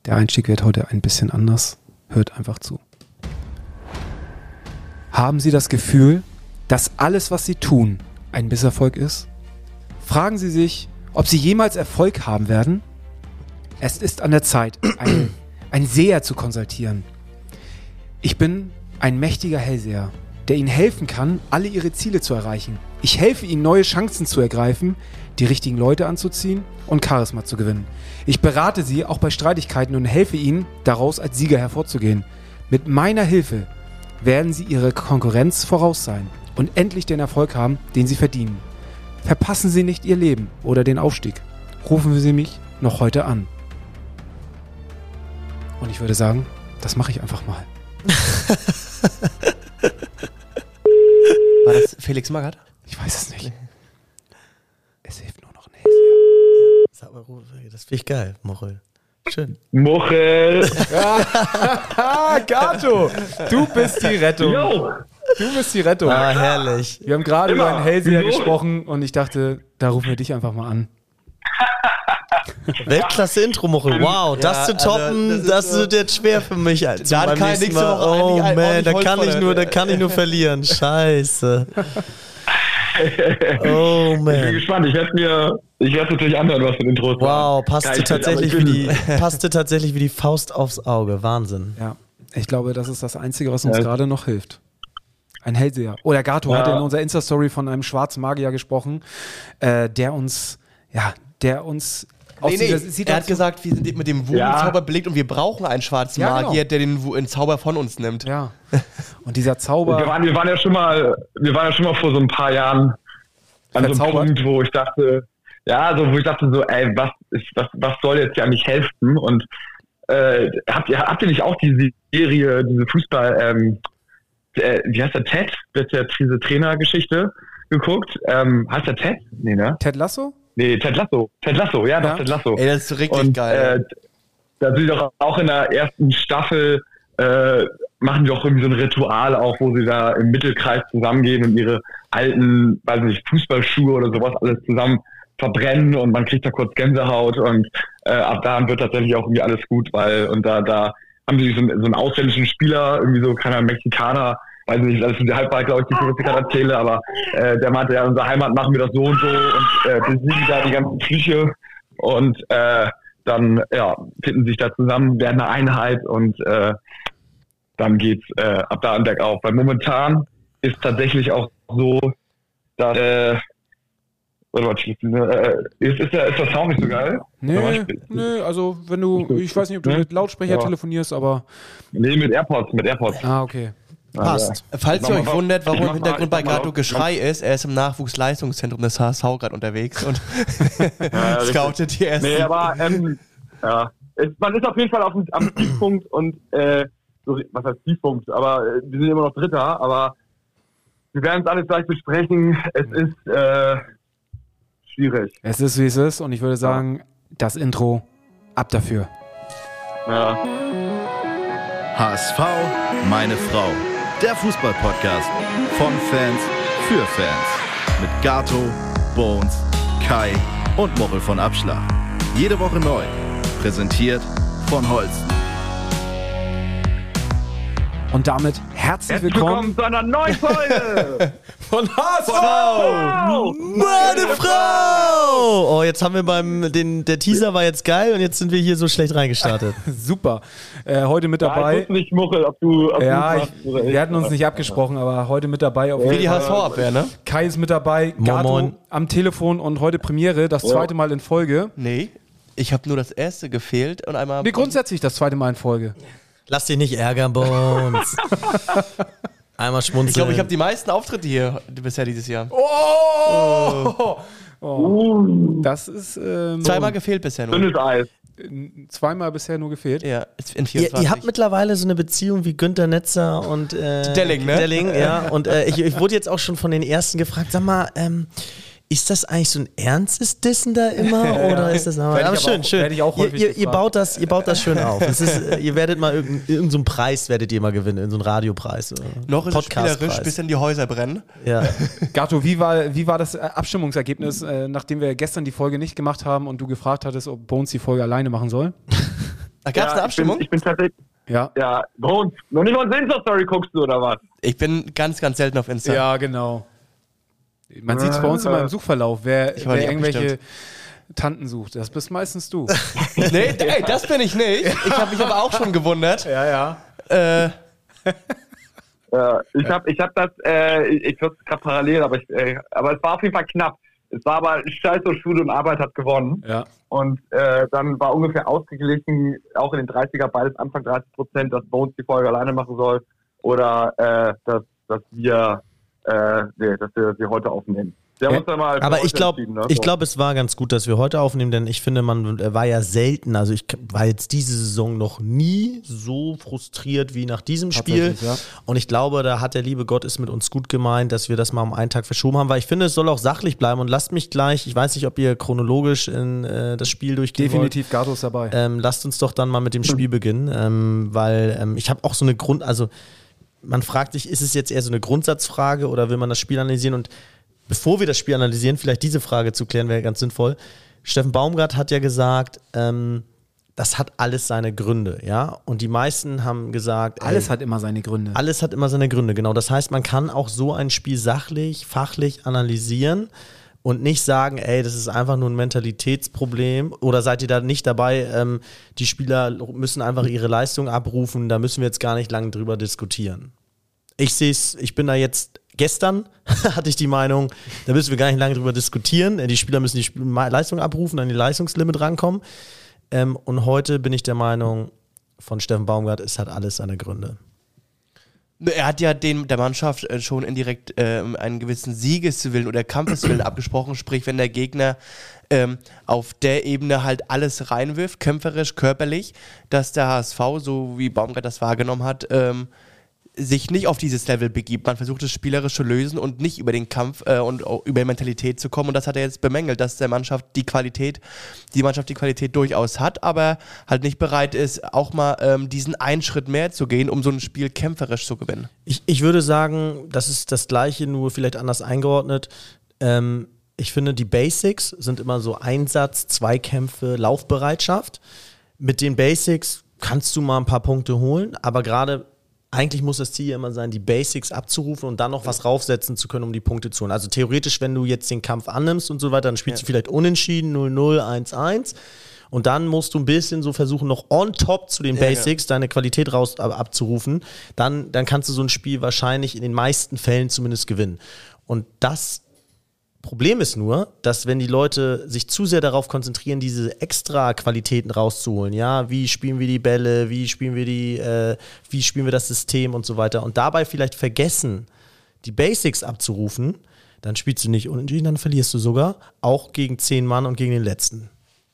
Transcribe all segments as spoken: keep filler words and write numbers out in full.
Der Einstieg wird heute ein bisschen anders. Hört einfach zu. Haben Sie das Gefühl, dass alles, was Sie tun, ein Misserfolg ist? Fragen Sie sich, ob Sie jemals Erfolg haben werden? Es ist an der Zeit, einen, einen Seher zu konsultieren. Ich bin ein mächtiger Hellseher, der Ihnen helfen kann, alle Ihre Ziele zu erreichen. Ich helfe Ihnen, neue Chancen zu ergreifen, die richtigen Leute anzuziehen und Charisma zu gewinnen. Ich berate Sie auch bei Streitigkeiten und helfe Ihnen, daraus als Sieger hervorzugehen. Mit meiner Hilfe werden Sie Ihre Konkurrenz voraus sein und endlich den Erfolg haben, den Sie verdienen. Verpassen Sie nicht Ihr Leben oder den Aufstieg. Rufen Sie mich noch heute an. Und ich würde sagen, das mache ich einfach mal. War das Felix Magath? Ich weiß es nicht. Es hilft nur noch ein Hellseher. Das finde ich geil, Mochel. Schön. Mochel! Ja. Gato, du bist die Rettung. Yo. Du bist die Rettung. Ah, herrlich. Wir haben gerade über einen Hellseher Wieso? gesprochen und ich dachte, da rufen wir dich einfach mal an. Weltklasse-Intro, Mochel. Wow, das Ja, zu toppen, also, das das, ist so- wird jetzt schwer für mich. Da kann ich nächste Woche Oh eigentlich ein- man, ordentlich da Holz kann von ich der- nur, da kann ich nur verlieren. Scheiße. Oh Ich bin man. gespannt. Ich werde mir, ich werde natürlich anhören, was für ein Intro ist. Wow, passte Geil, tatsächlich aber wie ich die, bin- passte tatsächlich wie die Faust aufs Auge. Wahnsinn. Ja, ich glaube, das ist das Einzige, was uns Ja. gerade noch hilft. Ein Hellseher. Oder Gato Ja. hat in unserer Insta-Story von einem schwarzen Magier gesprochen, äh, der uns, ja, der uns aus Nee, nee, dieser er hat Situation- gesagt, wir sind mit dem Ja. Voodoo-Zauber belegt und wir brauchen einen schwarzen Ja, genau. Magier, der den Wu- den Zauber von uns nimmt. Ja. Und dieser Zauber. Wir waren, wir waren ja schon mal, wir waren ja schon mal vor so ein paar Jahren an so einem Verzaubert? Punkt, wo ich dachte, ja, so wo ich dachte so, ey, was ist, was, was soll jetzt ja nicht helfen? Und äh, habt ihr, habt ihr nicht auch diese Serie, diese Fußball, ähm, äh, wie heißt der Ted, das ist ja diese Trainergeschichte geguckt? Ähm, heißt der Ted? Nee, ne? Ted Lasso? Nee, Ted Lasso. Ted Lasso, ja, doch, Ja. Ted Lasso. Ey, das ist richtig Und geil. äh, da sind doch auch in der ersten Staffel äh, machen die auch irgendwie so ein Ritual auch, wo sie da im Mittelkreis zusammengehen und ihre alten, weiß nicht, Fußballschuhe oder sowas alles zusammen verbrennen und man kriegt da kurz Gänsehaut und äh, ab da wird tatsächlich auch irgendwie alles gut, weil und da da haben sie so einen, so einen ausländischen Spieler, irgendwie so keiner Mexikaner, weiß nicht, das ist halb weit, glaube ich, die ich gerade erzähle, aber äh, der meinte, ja, in unserer Heimat machen wir das so und so und äh, besiegen da die ganzen Grieche und äh, dann ja, finden sich da zusammen, werden eine Einheit und äh, dann geht's äh, ab da an bergauf. Weil momentan ist tatsächlich auch so, dass äh, warte mal, äh, ist, ist, der, ist der Sound nicht so geil? Nee, nee, also wenn du, ich weiß nicht, ob du Ne? mit Lautsprecher Ja. telefonierst, aber. Nee, mit AirPods, mit AirPods. Ah, okay. Passt. Falls ihr mach euch mal- wundert, warum ich mach im Hintergrund mal- bei ich mach mal Gato laut. Geschrei ist, er ist im Nachwuchsleistungszentrum des H S V gerade unterwegs und Ja, scoutet die ersten. Nee, aber ähm, ja, es, man ist auf jeden Fall auf dem, am Tiefpunkt und äh, so, was heißt Tiefpunkt, aber äh, wir sind immer noch Dritter, aber wir werden es alles gleich besprechen. Es ist äh, schwierig. Es ist, wie es ist, und ich würde sagen, das Intro ab dafür. Ja. H S V, meine Frau. Der Fußball-Podcast von Fans für Fans. Mit Gato, Bones, Kai und Mochel von Abschlag. Jede Woche neu. Präsentiert von Holsten. Und damit herzlich Herzlich willkommen willkommen zu einer neuen Folge! von H S V! Wow! Meine Frau! Oh, jetzt haben wir beim, den, der Teaser war jetzt geil und jetzt sind wir hier so schlecht reingestartet. Super. Äh, heute mit Ja, ich dabei. wusste nicht, Muchel, ob du. Ob Ja, du ich, machst oder wir hatten uns nicht abgesprochen, aber heute mit dabei. Auf Wie jeden die Fall. H S V-Abwehr, ne? Kai ist mit dabei, Moin, Gato moin. am Telefon und heute Premiere, das zweite Mal in Folge. Nee, ich habe nur das erste gefehlt und einmal. Nee, grundsätzlich das zweite Mal in Folge. Lass dich nicht ärgern, Bones. Einmal schmunzeln. Ich glaube, ich habe die meisten Auftritte hier bisher dieses Jahr. Oh! oh. Uh, Das ist ähm, Zweimal gefehlt bisher nur. dünnes Eis. zweimal bisher nur gefehlt. Ja, in Ihr, vierundzwanzig. ihr habt mittlerweile so eine Beziehung wie Günther Netzer und äh, Delling, ne? Delling, ja. Und äh, ich, ich wurde jetzt auch schon von den ersten gefragt, sag mal, ähm, ist das eigentlich so ein ernstes Dissen da immer oder ist das aber, Werd ich aber aber schön, auch- schön. werd ich auch ihr, häufig ihr, ihr gefragt. baut das, ihr baut das schön auf. Es ist, äh, ihr werdet mal irgendeinen irgendeinen so einen Preis werdet ihr mal gewinnen, in so einen Radiopreis. oder Noch ist es spielerisch, Podcastpreis. bis in die Häuser brennen. Ja. Gato, wie war, wie war das äh, Abstimmungsergebnis, äh, nachdem wir gestern die Folge nicht gemacht haben und du gefragt hattest, ob Bones die Folge alleine machen soll? Ach, gab's eine Abstimmung? Ich bin, ich bin tatsächlich. Ja. Ja, Bones, noch nicht mal unsere Insta-Story guckst du, oder was? Ich bin ganz, ganz selten auf Insta. Ja, genau. Man sieht es bei uns immer im Suchverlauf, wer, Ich war wer nicht irgendwelche abgestimmt. Tanten sucht. Das bist meistens du. Nee, ey, das bin ich nicht. Ich habe mich aber auch schon gewundert. Ja, ja. Äh, Ja, ich habe ich hab das, äh, ich, ich würde es gerade parallel, aber, ich, äh, aber es war auf jeden Fall knapp. Es war aber Scheiß und Schule und Arbeit hat gewonnen. Ja. Und äh, dann war ungefähr ausgeglichen, auch in den dreißiger, beides Anfang dreißig Prozent, dass Bones die Folge alleine machen soll oder äh, dass, dass wir äh, nee, dass wir sie heute aufnehmen. Der Ja, muss dann mal Aber ich glaube, ne? ich glaube, es war ganz gut, dass wir heute aufnehmen, denn ich finde, man war ja selten, also ich war jetzt diese Saison noch nie so frustriert wie nach diesem Spiel. Tatsächlich, ja. Und ich glaube, da hat der liebe Gott es mit uns gut gemeint, dass wir das mal um einen Tag verschoben haben, weil ich finde, es soll auch sachlich bleiben und lasst mich gleich, ich weiß nicht, ob ihr chronologisch in äh, das Spiel durchgehen Definitiv Gato ist dabei. wollt. Ähm, lasst uns doch dann mal mit dem Spiel beginnen, ähm, weil ähm, ich habe auch so eine Grund, also man fragt sich, ist es jetzt eher so eine Grundsatzfrage oder will man das Spiel analysieren? Und bevor wir das Spiel analysieren, vielleicht diese Frage zu klären, wäre ganz sinnvoll. Steffen Baumgart hat ja gesagt, ähm, das hat alles seine Gründe, ja. Und die meisten haben gesagt, ey, Alles hat immer seine Gründe. alles hat immer seine Gründe, genau. Das heißt, man kann auch so ein Spiel sachlich, fachlich analysieren und nicht sagen, ey, das ist einfach nur ein Mentalitätsproblem oder seid ihr da nicht dabei, ähm, die Spieler müssen einfach ihre Leistung abrufen, da müssen wir jetzt gar nicht lange drüber diskutieren. Ich sehe es, ich bin da jetzt, gestern hatte ich die Meinung, da müssen wir gar nicht lange drüber diskutieren, die Spieler müssen die Sp- Leistung abrufen, an die Leistungslimit rankommen ähm, und heute bin ich der Meinung von Steffen Baumgart, es hat alles seine Gründe. Er hat ja den, der Mannschaft äh, schon indirekt ähm, einen gewissen Siegeswillen oder Kampfeswillen abgesprochen, sprich, wenn der Gegner ähm, auf der Ebene halt alles reinwirft, kämpferisch, körperlich, dass der H S V, so wie Baumgart das wahrgenommen hat, ähm, sich nicht auf dieses Level begibt. Man versucht das spielerische Lösen und nicht über den Kampf äh, und auch über die Mentalität zu kommen. Und das hat er jetzt bemängelt, dass der Mannschaft die Qualität, die Mannschaft die Qualität durchaus hat, aber halt nicht bereit ist, auch mal ähm, diesen einen Schritt mehr zu gehen, um so ein Spiel kämpferisch zu gewinnen. Ich, ich würde sagen, das ist das Gleiche, nur vielleicht anders eingeordnet. Ähm, ich finde, die Basics sind immer so Einsatz, Zweikämpfe, Laufbereitschaft. Mit den Basics kannst du mal ein paar Punkte holen, aber gerade eigentlich muss das Ziel ja immer sein, die Basics abzurufen und dann noch was raufsetzen zu können, um die Punkte zu holen. Also theoretisch, wenn du jetzt den Kampf annimmst und so weiter, dann spielst ja. du vielleicht unentschieden, null null, eins eins. Und dann musst du ein bisschen so versuchen, noch on top zu den ja, Basics ja. deine Qualität raus ab, abzurufen. Dann, dann kannst du so ein Spiel wahrscheinlich in den meisten Fällen zumindest gewinnen. Und das Problem ist nur, dass wenn die Leute sich zu sehr darauf konzentrieren, diese extra Qualitäten rauszuholen, ja, wie spielen wir die Bälle, wie spielen wir die, äh, wie spielen wir das System und so weiter und dabei vielleicht vergessen, die Basics abzurufen, dann spielst du nicht unentschieden, dann verlierst du sogar, auch gegen zehn Mann und gegen den Letzten.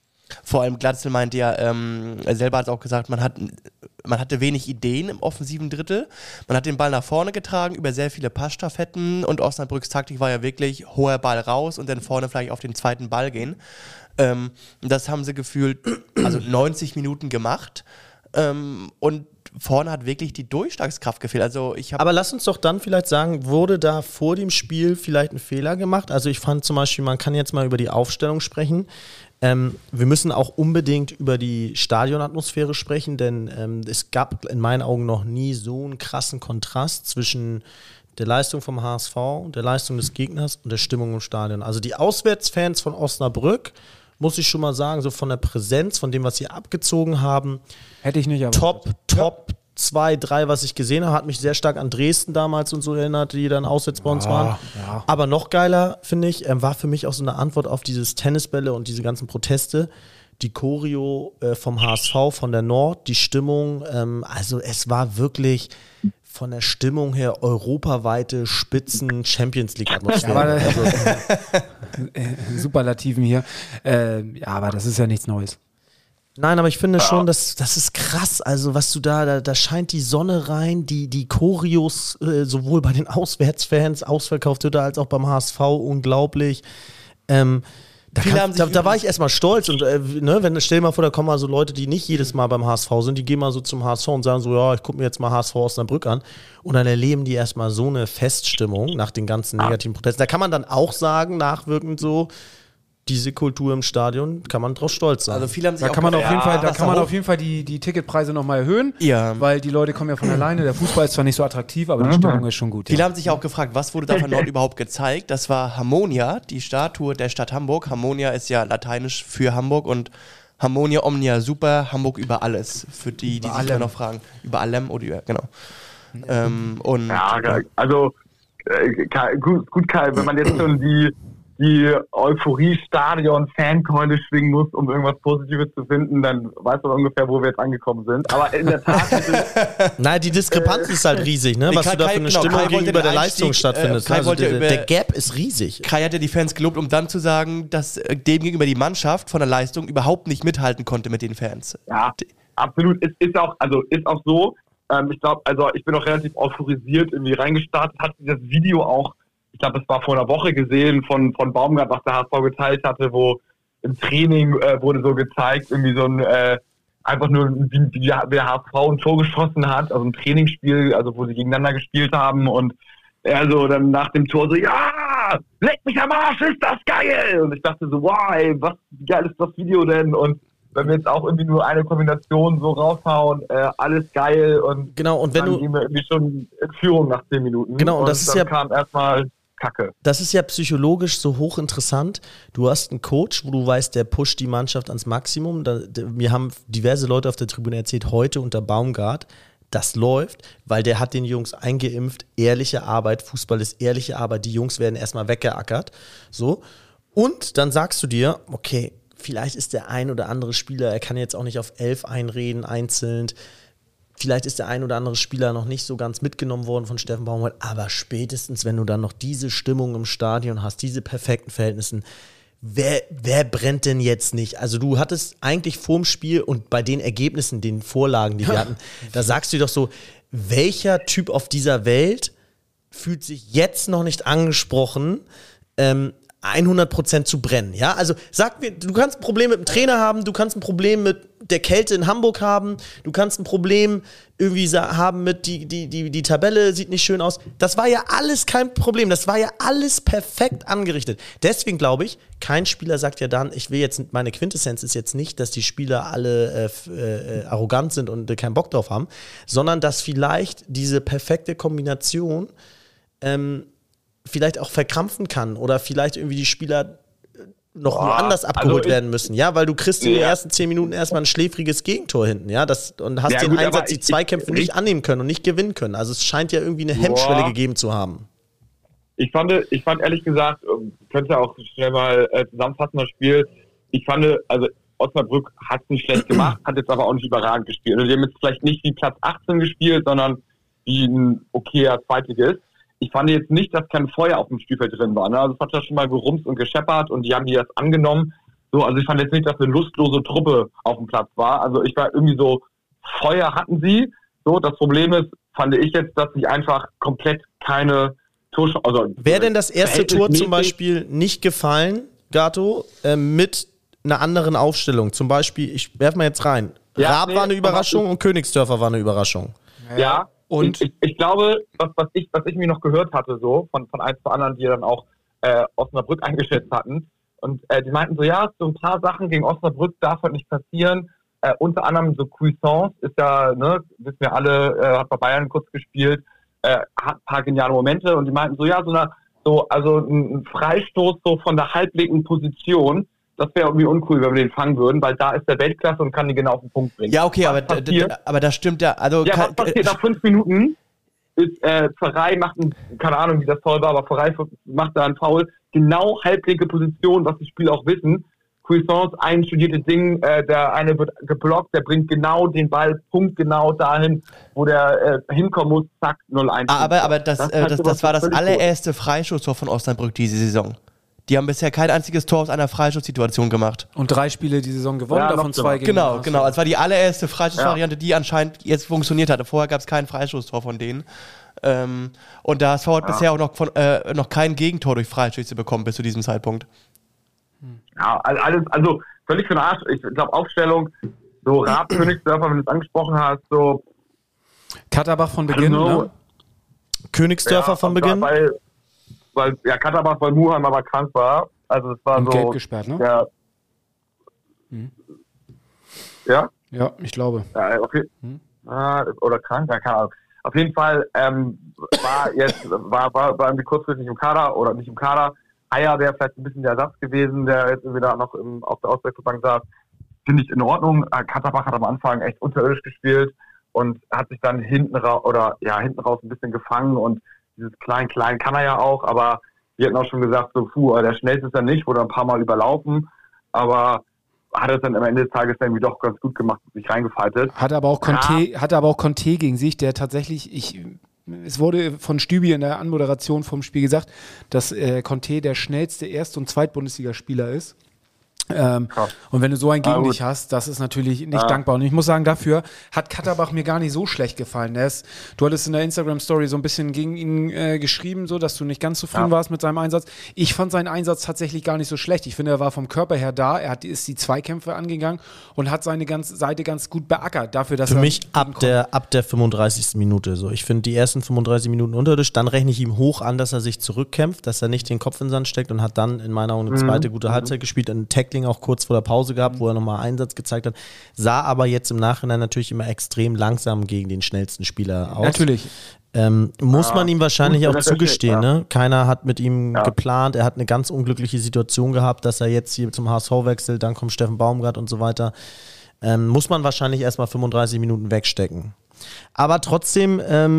Vor allem Glatzel meinte ja, ähm, er selber hat auch gesagt, man hat man hatte wenig Ideen im offensiven Drittel. Man hat den Ball nach vorne getragen über sehr viele Passstaffetten und Osnabrücks Taktik war ja wirklich hoher Ball raus und dann vorne vielleicht auf den zweiten Ball gehen. Ähm, das haben sie gefühlt also neunzig Minuten gemacht ähm, und vorne hat wirklich die Durchschlagskraft gefehlt. Also ich Aber lass uns doch dann vielleicht sagen, wurde da vor dem Spiel vielleicht ein Fehler gemacht? Also ich fand zum Beispiel, man kann jetzt mal über die Aufstellung sprechen. Ähm, wir müssen auch unbedingt über die Stadionatmosphäre sprechen, denn ähm, es gab in meinen Augen noch nie so einen krassen Kontrast zwischen der Leistung vom H S V, der Leistung des Gegners und der Stimmung im Stadion. Also die Auswärtsfans von Osnabrück, muss ich schon mal sagen, so von der Präsenz, von dem, was sie abgezogen haben, hätte ich nicht, aber top, top zwei, drei, was ich gesehen habe, hat mich sehr stark an Dresden damals und so erinnert, die dann auswärts bei uns ja, waren. Ja. Aber noch geiler, finde ich, ähm, war für mich auch so eine Antwort auf dieses Tennisbälle und diese ganzen Proteste. Die Choreo äh, vom H S V, von der Nord, die Stimmung, ähm, also es war wirklich von der Stimmung her europaweite Spitzen Champions League Atmosphäre. Ja, also, Superlativen hier. Äh, ja, aber das ist ja nichts Neues. Nein, aber ich finde schon, das, das ist krass. Also, was du da, da, da scheint die Sonne rein, die, die Choreos, äh, sowohl bei den Auswärtsfans, ausverkauft Hütte, als auch beim H S V, unglaublich. Ähm, da, kann, da, da war ich erstmal stolz. Und äh, ne, wenn, stell dir mal vor, da kommen mal so Leute, die nicht jedes Mal beim H S V sind, die gehen mal so zum H S V und sagen so, ja, ich gucke mir jetzt mal H S V Osnabrück an. Und dann erleben die erstmal so eine Feststimmung nach den ganzen negativen Protesten. Da kann man dann auch sagen, nachwirkend so, diese Kultur im Stadion, kann man drauf stolz sein. Also viele haben sich Da auch kann man auf gefragt, jeden Fall, da was kann man hoch- auf jeden Fall die, die Ticketpreise nochmal erhöhen, Ja. weil die Leute kommen ja von alleine. Der Fußball ist zwar nicht so attraktiv, aber die Stimmung ist schon gut. Viele Ja. haben sich auch gefragt, was wurde da von dort überhaupt gezeigt? Das war Harmonia, die Statue der Stadt Hamburg. Harmonia ist ja lateinisch für Hamburg und Harmonia Omnia Super, Hamburg über alles. Für die, die Über sich da allem. noch fragen. Über allem oder über, genau. Ähm, und Ja, also äh, Kai, gut, gut, Kai, wenn man jetzt schon die, die Euphorie-Stadion-Fankeule schwingen muss, um irgendwas Positives zu finden, dann weiß man ungefähr, wo wir jetzt angekommen sind. Aber in der Tat ist es, Nein, die Diskrepanz ist halt riesig, ne? Nee, Was Kai- du da für Kai- eine genau, Stimmung Kai wollte gegenüber den der Leistung Einstieg, stattfindet. äh, Kai also wollte der, über- der Gap ist riesig. Kai hat ja die Fans gelobt, um dann zu sagen, dass äh, dem gegenüber die Mannschaft von der Leistung überhaupt nicht mithalten konnte mit den Fans. ja, absolut, ist, ist auch, also ist auch so. Ähm, ich glaube, also ich bin auch relativ euphorisiert irgendwie reingestartet, hatte das Video auch, ich glaube, es war vor einer Woche gesehen von, von Baumgart, was der H S V geteilt hatte, wo im Training äh, wurde so gezeigt, irgendwie so ein, äh, einfach nur, wie, wie der H S V ein Tor geschossen hat, also ein Trainingsspiel, also wo sie gegeneinander gespielt haben und er so dann nach dem Tor so, ja, leck mich am Arsch, ist das geil! Und ich dachte so, wow, ey, was, wie geil ist das Video denn? Und wenn wir jetzt auch irgendwie nur eine Kombination so raushauen, äh, alles geil und Genau, und wenn dann du, gehen wir irgendwie schon in Führung nach zehn Minuten. Genau, und das ist dann ja- kam erstmal Kacke. das ist ja psychologisch so hochinteressant. Du hast einen Coach, wo du weißt, der pusht die Mannschaft ans Maximum. Da, der, mir haben diverse Leute auf der Tribüne erzählt, heute unter Baumgart, das läuft, weil der hat den Jungs eingeimpft, ehrliche Arbeit, Fußball ist ehrliche Arbeit, die Jungs werden erstmal weggeackert. So. Und dann sagst du dir, okay, vielleicht ist der ein oder andere Spieler, er kann jetzt auch nicht auf elf einreden, einzeln. Vielleicht ist der ein oder andere Spieler noch nicht so ganz mitgenommen worden von Steffen Baumgart, aber spätestens, wenn du dann noch diese Stimmung im Stadion hast, diese perfekten Verhältnisse, wer, wer brennt denn jetzt nicht? Also du hattest eigentlich vorm Spiel und bei den Ergebnissen, den Vorlagen, die wir hatten, da sagst du dir doch so, welcher Typ auf dieser Welt fühlt sich jetzt noch nicht angesprochen, ähm, hundert Prozent zu brennen, ja? Also sag mir, du kannst ein Problem mit dem Trainer haben, du kannst ein Problem mit der Kälte in Hamburg haben, du kannst ein Problem irgendwie sa- haben mit, die, die, die, die Tabelle sieht nicht schön aus. Das war ja alles kein Problem, das war ja alles perfekt angerichtet. Deswegen glaube ich, kein Spieler sagt ja dann, ich will jetzt, meine Quintessenz ist jetzt nicht, dass die Spieler alle äh, f- äh, arrogant sind und äh, keinen Bock drauf haben, sondern dass vielleicht diese perfekte Kombination ähm, vielleicht auch verkrampfen kann oder vielleicht irgendwie die Spieler noch Boah, woanders abgeholt also ich- werden müssen, ja, weil du kriegst in den Ja. ersten zehn Minuten erstmal ein schläfriges Gegentor hinten, ja, das, und hast Ja, den gut, aber Einsatz, die ich- Zweikämpfe ich- nicht annehmen können und nicht gewinnen können. Also es scheint ja irgendwie eine Boah. Hemmschwelle gegeben zu haben. Ich fand, ich fand ehrlich gesagt, ähm, könnt ihr auch schnell mal äh, zusammenfassen, das Spiel. Ich fand, also Osnabrück hat es nicht schlecht gemacht, hat jetzt aber auch nicht überragend gespielt. Also die haben jetzt vielleicht nicht wie Platz achtzehn gespielt, sondern wie ein okayer Zweitligist. Ich fand jetzt nicht, dass kein Feuer auf dem Spielfeld drin war. Ne? Also es hat ja schon mal gerumst und gescheppert und die haben die das angenommen. So, also ich fand jetzt nicht, dass eine lustlose Truppe auf dem Platz war. Also ich war irgendwie so, Feuer hatten sie. So, das Problem ist, fand ich jetzt, dass sie einfach komplett keine Torsch... Also, Wäre denn das erste Tor zum verhältnismäßig- Beispiel nicht gefallen, Gato, äh, mit einer anderen Aufstellung? Zum Beispiel, ich werf mal jetzt rein, Ja, Raab nee, war eine aber- Überraschung und Königsdörfer war eine Überraschung. Ja, Und? Ich, ich glaube, was, was, ich, was ich mir noch gehört hatte, so von, von ein, zwei anderen, die dann auch äh, Osnabrück eingeschätzt hatten, und äh, die meinten so, ja, so ein paar Sachen gegen Osnabrück darf halt nicht passieren. Äh, unter anderem so Cuisance ist ja, ne, wissen wir alle, äh, hat bei Bayern kurz gespielt, äh, hat ein paar geniale Momente, und die meinten so, ja, so eine, so, also ein, ein Freistoß so von der halblinken Position, das wäre irgendwie uncool, wenn wir den fangen würden, weil da ist der Weltklasse und kann die genau auf den Punkt bringen. Ja, okay, Was aber, d- d- passiert? aber das stimmt ja. Also Ja, kann- was passiert nach fünf Minuten? Ist, äh, Pfarrei macht ein, keine Ahnung, wie das Foul war, aber Pfarrei macht da einen Foul. Genau halblinke Position, was die Spieler auch wissen. Cuisance, ein studiertes Ding, äh, der eine wird geblockt, der bringt genau den Ball punktgenau dahin, wo der äh, hinkommen muss, zack, null eins. Ah, aber, aber das, Das äh, hat das, sowas das war das völlig allererste Freistoßtor von Osnabrück diese Saison. Die haben bisher kein einziges Tor aus einer Freistoßsituation gemacht. Und drei Spiele die Saison gewonnen, Ja, davon noch zwei gegen Genau, den genau. Es war die allererste Freistoßvariante, Ja. die anscheinend jetzt funktioniert hatte. Vorher gab es kein Freistoßtor von denen. Ähm, und der H S V hat Ja. bisher auch noch, von, äh, noch kein Gegentor durch Freistöße bekommen bis zu diesem Zeitpunkt. Ja, alles, also völlig für den Arsch. Ich glaube, Aufstellung, so Raab, Königsdörfer, wenn du es angesprochen hast, so. Katterbach von I don't Beginn, know. ne? Königsdörfer Ja, von und da, Beginn? Weil, weil, ja, Katterbach, weil Muheim aber krank war. Also es war Und so. gelb gesperrt, ne? Ja. Hm. Ja? Ja, ich glaube. Ja, okay. Hm. Ah, oder krank, ja, keine Ahnung. Auf jeden Fall ähm, war jetzt, war, war, war irgendwie kurzfristig im Kader oder nicht im Kader. Eier wäre vielleicht ein bisschen der Ersatz gewesen, der jetzt irgendwie da noch im, auf der Auswechselbank saß. Finde ich in Ordnung. Katterbach hat am Anfang echt unterirdisch gespielt und hat sich dann hinten raus oder ja hinten raus ein bisschen gefangen und dieses Klein-Klein kann er ja auch, aber wir hatten auch schon gesagt, so puh, der schnellste ist er nicht, wurde ein paar Mal überlaufen, aber hat es dann am Ende des Tages dann irgendwie doch ganz gut gemacht und sich reingefaltet. Hat aber auch Conte, ja. hatte aber auch Conte gegen sich, der tatsächlich, ich, es wurde von Stübi in der Anmoderation vom Spiel gesagt, dass äh, Conte der schnellste Erst- und Zweitbundesligaspieler ist. Ähm, und wenn du so einen gegen ah, dich hast, das ist natürlich nicht ah. dankbar. Und ich muss sagen, dafür hat Katterbach mir gar nicht so schlecht gefallen. Der ist, du hattest in der Instagram-Story so ein bisschen gegen ihn äh, geschrieben, so dass du nicht ganz zufrieden ja. warst mit seinem Einsatz. Ich fand seinen Einsatz tatsächlich gar nicht so schlecht. Ich finde, er war vom Körper her da. Er hat, ist die Zweikämpfe angegangen und hat seine ganze Seite ganz gut beackert. Dafür, dass Für er mich ab der, ab der fünfunddreißigsten Minute. So. Ich finde die ersten fünfunddreißig Minuten unterirdisch. Dann rechne ich ihm hoch an, dass er sich zurückkämpft, dass er nicht den Kopf in den Sand steckt und hat dann in meiner Augen eine zweite gute mhm. Halbzeit gespielt. Ein Tackling auch kurz vor der Pause gehabt, wo er nochmal Einsatz gezeigt hat, sah aber jetzt im Nachhinein natürlich immer extrem langsam gegen den schnellsten Spieler aus. Natürlich. Ähm, muss ja, man ihm wahrscheinlich auch zugestehen. Ja. Ne? Keiner hat mit ihm ja. geplant, er hat eine ganz unglückliche Situation gehabt, dass er jetzt hier zum H S V wechselt, dann kommt Steffen Baumgart und so weiter. Ähm, muss man wahrscheinlich erstmal fünfunddreißig Minuten wegstecken. Aber trotzdem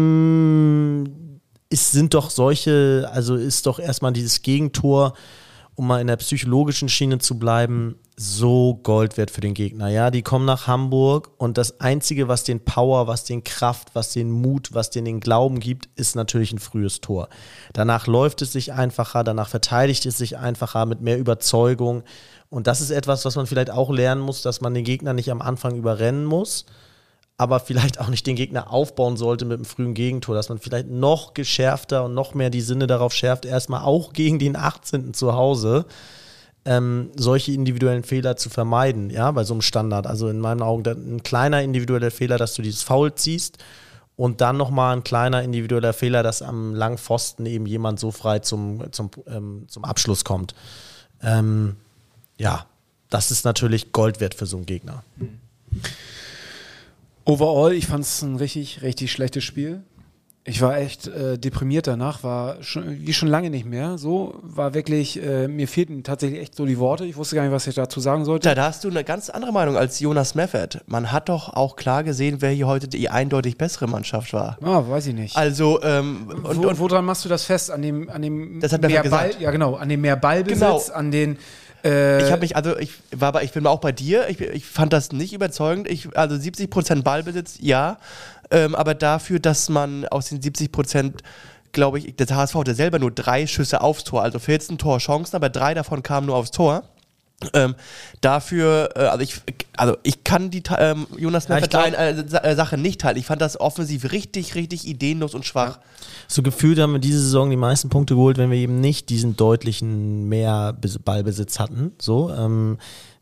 ähm, ist, sind doch solche, also ist doch erstmal dieses Gegentor, um mal in der psychologischen Schiene zu bleiben, so Gold wert für den Gegner. Ja, die kommen nach Hamburg und das Einzige, was den Power, was den Kraft, was den Mut, was den den Glauben gibt, ist natürlich ein frühes Tor. Danach läuft es sich einfacher, danach verteidigt es sich einfacher mit mehr Überzeugung. Und das ist etwas, was man vielleicht auch lernen muss, dass man den Gegner nicht am Anfang überrennen muss, aber vielleicht auch nicht den Gegner aufbauen sollte mit einem frühen Gegentor, dass man vielleicht noch geschärfter und noch mehr die Sinne darauf schärft, erstmal auch gegen den achtzehnten zu Hause ähm, solche individuellen Fehler zu vermeiden, ja, bei so einem Standard. Also in meinen Augen ein kleiner individueller Fehler, dass du dieses Foul ziehst und dann nochmal ein kleiner individueller Fehler, dass am langen Pfosten eben jemand so frei zum, zum, ähm, zum Abschluss kommt. Ähm, ja, das ist natürlich Gold wert für so einen Gegner. Overall, ich fand es ein richtig, richtig schlechtes Spiel. Ich war echt äh, deprimiert danach, war schon, wie schon lange nicht mehr. So, war wirklich, äh, mir fehlten tatsächlich echt so die Worte. Ich wusste gar nicht, was ich dazu sagen sollte. Ja, da hast du eine ganz andere Meinung als Jonas Meffert. Man hat doch auch klar gesehen, wer hier heute die eindeutig bessere Mannschaft war. Ah, weiß ich nicht. Also, ähm, und, Wo, und woran machst du das fest? An dem, an dem das hat mehr Ball, gesagt. ja genau, an dem mehr Ballbesitz, Genau. an den äh, ich habe mich, also ich war bei, ich bin auch bei dir, ich, ich fand das nicht überzeugend. Ich, also siebzig Prozent Ballbesitz, ja, ähm, aber dafür, dass man aus den siebzig Prozent, glaube ich, der H S V hatte selber nur drei Schüsse aufs Tor, also vierzehn Torchancen, aber drei davon kamen nur aufs Tor. Ähm, dafür, äh, also ich also ich kann die ähm, Jonas ja, Meffert äh, Sache nicht teilen. Ich fand das offensiv richtig, richtig ideenlos und schwach. So gefühlt haben wir diese Saison die meisten Punkte geholt, wenn wir eben nicht diesen deutlichen mehr Ballbesitz hatten. So, ähm,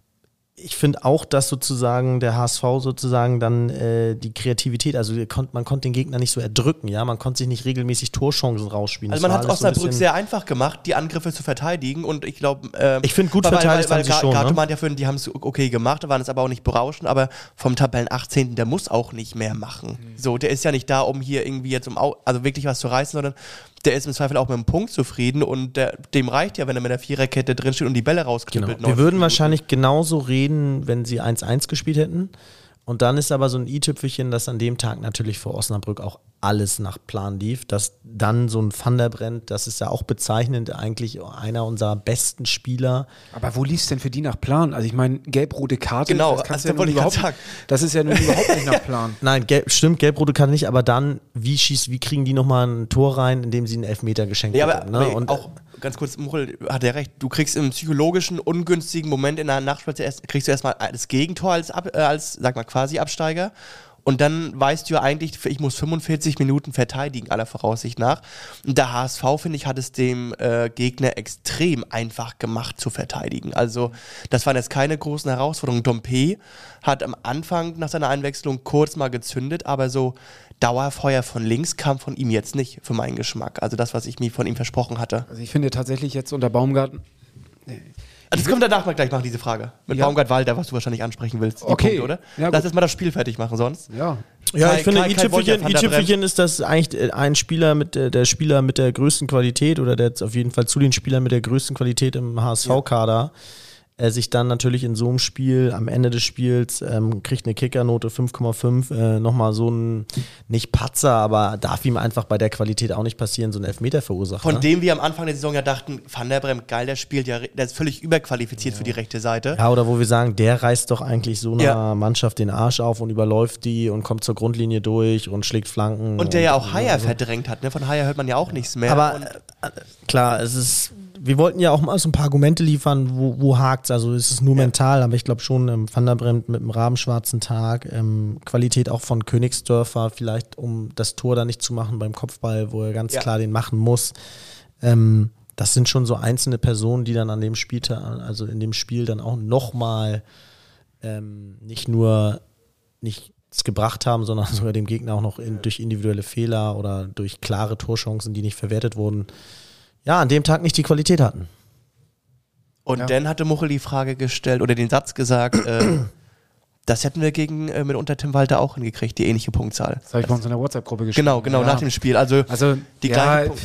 ich finde auch, dass sozusagen der H S V sozusagen dann äh, die Kreativität, also man konnte den Gegner nicht so erdrücken, ja, man konnte sich nicht regelmäßig Torchancen rausspielen. Also man hat Osnabrück so sehr einfach gemacht, die Angriffe zu verteidigen und ich glaube, ähm, ich finde gut weil, verteidigt weil, weil, haben sie weil schon. Gato Ne? meint ja, für, die haben es okay gemacht, waren es aber auch nicht berauschend, aber vom Tabellen achtzehnten der muss auch nicht mehr machen. Mhm. So, der ist ja nicht da, um hier irgendwie jetzt um also wirklich was zu reißen, sondern der ist im Zweifel auch mit einem Punkt zufrieden und der, dem reicht ja, wenn er mit der Viererkette drinsteht und die Bälle rausknüppelt. Genau. Wir würden wahrscheinlich genauso reden, wenn sie eins eins gespielt hätten. Und dann ist aber so ein i-Tüpfelchen, dass an dem Tag natürlich für Osnabrück auch alles nach Plan lief. Dass dann so ein Van der Brennt, das ist ja auch bezeichnend, eigentlich einer unserer besten Spieler. Aber wo lief es denn für die nach Plan? Also ich meine, gelb-rote Karte, genau, das, kannst also ja wollte ich überhaupt, sagen. Das ist ja nun überhaupt nicht nach Plan. Nein, gelb, stimmt, gelb-rote Karte nicht, aber dann, wie schießt, wie kriegen die nochmal ein Tor rein, indem sie einen Elfmeter geschenkt ja, haben? aber, Ne? aber Und auch ganz kurz, Muchel hat ja recht, du kriegst im psychologischen, ungünstigen Moment in der Nachspielzeit erst, kriegst du erstmal das Gegentor als, Ab, äh, als sag mal, quasi Absteiger. Und dann weißt du ja eigentlich, ich muss fünfundvierzig Minuten verteidigen, aller Voraussicht nach. Und der H S V, finde ich, hat es dem äh, Gegner extrem einfach gemacht zu verteidigen. Also das waren jetzt keine großen Herausforderungen. Dompe hat am Anfang nach seiner Einwechslung kurz mal gezündet, aber so Dauerfeuer von links kam von ihm jetzt nicht für meinen Geschmack. Also das, was ich mir von ihm versprochen hatte. Also ich finde tatsächlich jetzt unter Baumgart Also das können wir danach mal gleich machen, diese Frage. Mit Ja. Baumgart-Walter, was du wahrscheinlich ansprechen willst. Die Okay. Punkte, oder? Ja, Lass gut. jetzt mal das Spiel fertig machen, sonst. Ja. Ja, Kai- ich finde, Kai- Kai i-Tüpfelchen, Wolter, Van der i-Tüpfelchen ist das eigentlich ein Spieler mit der, der Spieler mit der größten Qualität oder der jetzt auf jeden Fall zu den Spielern mit der größten Qualität im H S V-Kader. Er sich dann natürlich in so einem Spiel, am Ende des Spiels, ähm, kriegt eine Kickernote fünf Komma fünf, äh, nochmal so ein, nicht Patzer, aber darf ihm einfach bei der Qualität auch nicht passieren, so einen Elfmeter verursacht. Von ne? dem wir am Anfang der Saison ja dachten, Van der Bremt, geil, der spielt ja, der ist völlig überqualifiziert für die rechte Seite. Ja, oder wo wir sagen, der reißt doch eigentlich so einer Ja. Mannschaft den Arsch auf und überläuft die und kommt zur Grundlinie durch und schlägt Flanken. Und der ja auch Haier verdrängt hat, ne? Von Haier hört man ja auch nichts mehr. Aber und äh, klar, es ist, wir wollten ja auch mal so ein paar Argumente liefern, wo, wo hakt's. Also es ist nur mental, aber ich glaube schon, ähm, Van der Bremt mit dem rabenschwarzen Tag, ähm, Qualität auch von Königsdörfer, vielleicht um das Tor da nicht zu machen beim Kopfball, wo er ganz Ja. klar den machen muss. Ähm, das sind schon so einzelne Personen, die dann an dem Spiel, also in dem Spiel dann auch nochmal ähm, nicht nur nichts gebracht haben, sondern sogar dem Gegner auch noch in, durch individuelle Fehler oder durch klare Torchancen, die nicht verwertet wurden, ja, an dem Tag nicht die Qualität hatten. Und Ja. dann hatte Muchel die Frage gestellt oder den Satz gesagt, äh, das hätten wir gegen äh, mitunter Tim Walter auch hingekriegt, die ähnliche Punktzahl. Das habe ich bei uns in der WhatsApp-Gruppe geschrieben. Genau, genau, ja. nach dem Spiel. Also, Also, die ja, gleichen Punkte.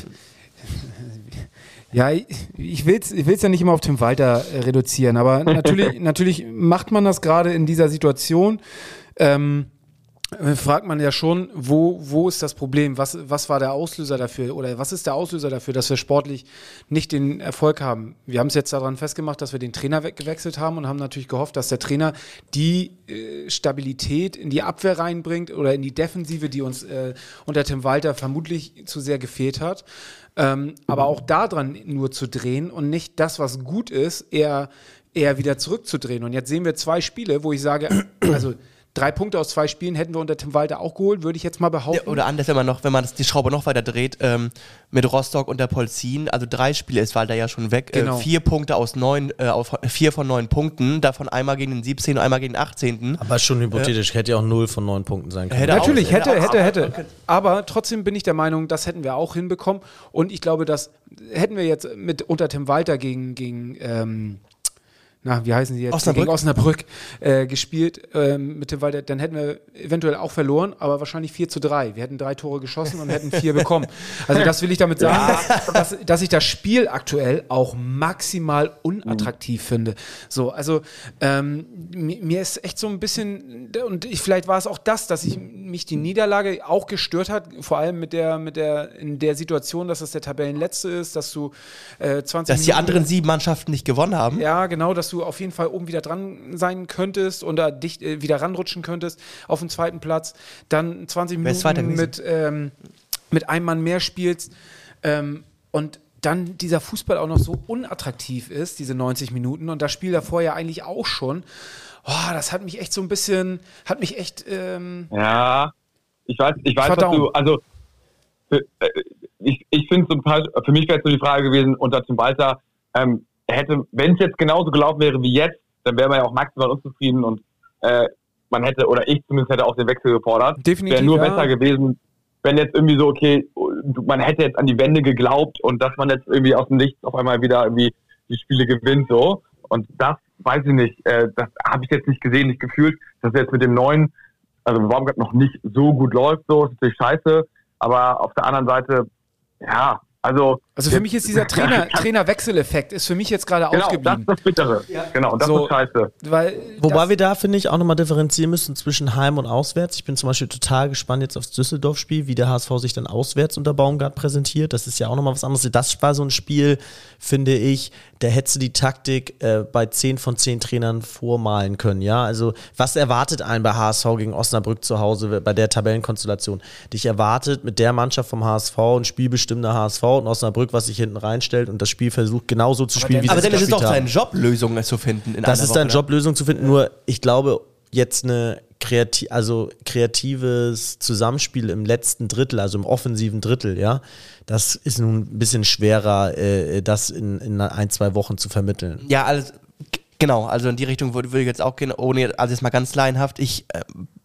Ja, ich, ich will es ich will's ja nicht immer auf Tim Walter äh, reduzieren, aber natürlich, natürlich macht man das gerade in dieser Situation. Ähm, äh, fragt man ja schon, wo, wo ist das Problem? Was, was war der Auslöser dafür? Oder was ist der Auslöser dafür, dass wir sportlich nicht den Erfolg haben? Wir haben es jetzt daran festgemacht, dass wir den Trainer weggewechselt haben und haben natürlich gehofft, dass der Trainer die äh, Stabilität in die Abwehr reinbringt oder in die Defensive, die uns äh, unter Tim Walter vermutlich zu sehr gefehlt hat. Ähm, aber auch daran nur zu drehen und nicht das, was gut ist, eher, eher wieder zurückzudrehen. Und jetzt sehen wir zwei Spiele, wo ich sage, also drei Punkte aus zwei Spielen hätten wir unter Tim Walter auch geholt, würde ich jetzt mal behaupten. Ja, oder anders, wenn man noch, wenn man das, die Schraube noch weiter dreht, ähm, mit Rostock und der Polzin, also drei Spiele ist Walter ja schon weg. Genau. Äh, vier Punkte aus neun, äh, auf, vier von neun Punkten, davon einmal gegen den siebzehnten und einmal gegen den achtzehnten. Aber schon hypothetisch, hätte ja auch null von neun Punkten sein können. Hätte auch- Natürlich, hätte, hätte hätte, auch- hätte. Aber trotzdem bin ich der Meinung, das hätten wir auch hinbekommen. Und ich glaube, das hätten wir jetzt mit unter Tim Walter gegen, gegen ähm, na, wie heißen sie jetzt? Osnabrück. Gegen Osnabrück äh, gespielt ähm, mit Tim Walter, dann hätten wir eventuell auch verloren, aber wahrscheinlich vier zu drei. Wir hätten drei Tore geschossen und hätten vier bekommen. Also das will ich damit sagen, dass, dass, dass ich das Spiel aktuell auch maximal unattraktiv finde. So, also ähm, mir, mir ist echt so ein bisschen, und ich, vielleicht war es auch das, dass ich mich die Niederlage auch gestört hat, vor allem mit der, mit der, in der Situation, dass es der Tabellenletzte ist, dass du äh, zwanzig Dass die Minuten- anderen sieben Mannschaften nicht gewonnen haben. ja, genau, dass du auf jeden Fall oben wieder dran sein könntest und da dich äh, wieder ranrutschen könntest auf den zweiten Platz. Dann zwanzig Wer ist Zweiter Minuten gewesen? mit, ähm, mit einem Mann mehr spielst ähm, und dann dieser Fußball auch noch so unattraktiv ist, diese neunzig Minuten und das Spiel davor ja eigentlich auch schon. Oh, das hat mich echt so ein bisschen, hat mich echt, ähm, Ja, ich weiß, ich weiß, was Verdauen. du, also für, äh, ich, ich finde so ein paar, für mich wäre es so die Frage gewesen, unter Tim Walter, ähm, hätte, wenn es jetzt genauso gelaufen wäre wie jetzt, dann wäre man ja auch maximal unzufrieden und äh, man hätte, oder ich zumindest hätte auch den Wechsel gefordert. definitiv. Wäre nur ja. besser gewesen, wenn jetzt irgendwie so, okay, man hätte jetzt an die Wende geglaubt und dass man jetzt irgendwie aus dem Nichts auf einmal wieder irgendwie die Spiele gewinnt, so. Und das weiß ich nicht, äh, das habe ich jetzt nicht gesehen, nicht gefühlt, dass jetzt mit dem neuen, also Baumgart noch nicht so gut läuft, so, ist natürlich scheiße, aber auf der anderen Seite, ja, also. Also für mich ist dieser Trainer, Trainerwechseleffekt ist für mich jetzt gerade Genau, das ausgeblieben. ist das Bittere. Genau, das So. ist scheiße. Weil Wobei das, wir da, finde ich, auch nochmal differenzieren müssen zwischen Heim- und Auswärts. Ich bin zum Beispiel total gespannt jetzt aufs Düsseldorf-Spiel, wie der H S V sich dann auswärts unter Baumgart präsentiert. Das ist ja auch nochmal was anderes. Das war so ein Spiel, finde ich, da hättest du die Taktik äh, bei zehn von zehn Trainern vormalen können. Ja, also was erwartet einen bei H S V gegen Osnabrück zu Hause bei der Tabellenkonstellation? Dich erwartet mit der Mannschaft vom H S V ein spielbestimmender H S V und Osnabrück, was sich hinten reinstellt und das Spiel versucht genauso zu spielen, wie Aber sie dann ist es gespielt doch haben. sein Job, Lösungen zu finden. In Das einer ist Woche, dein ne? Job, Lösung zu finden. Nur ich glaube, jetzt eine kreati also kreatives Zusammenspiel im letzten Drittel, also im offensiven Drittel, ja, das ist nun ein bisschen schwerer, äh, das in, in ein, zwei Wochen zu vermitteln. Ja, alles, g- genau, also in die Richtung würde, würde ich jetzt auch gehen, ohne, also jetzt mal ganz laienhaft, ich äh,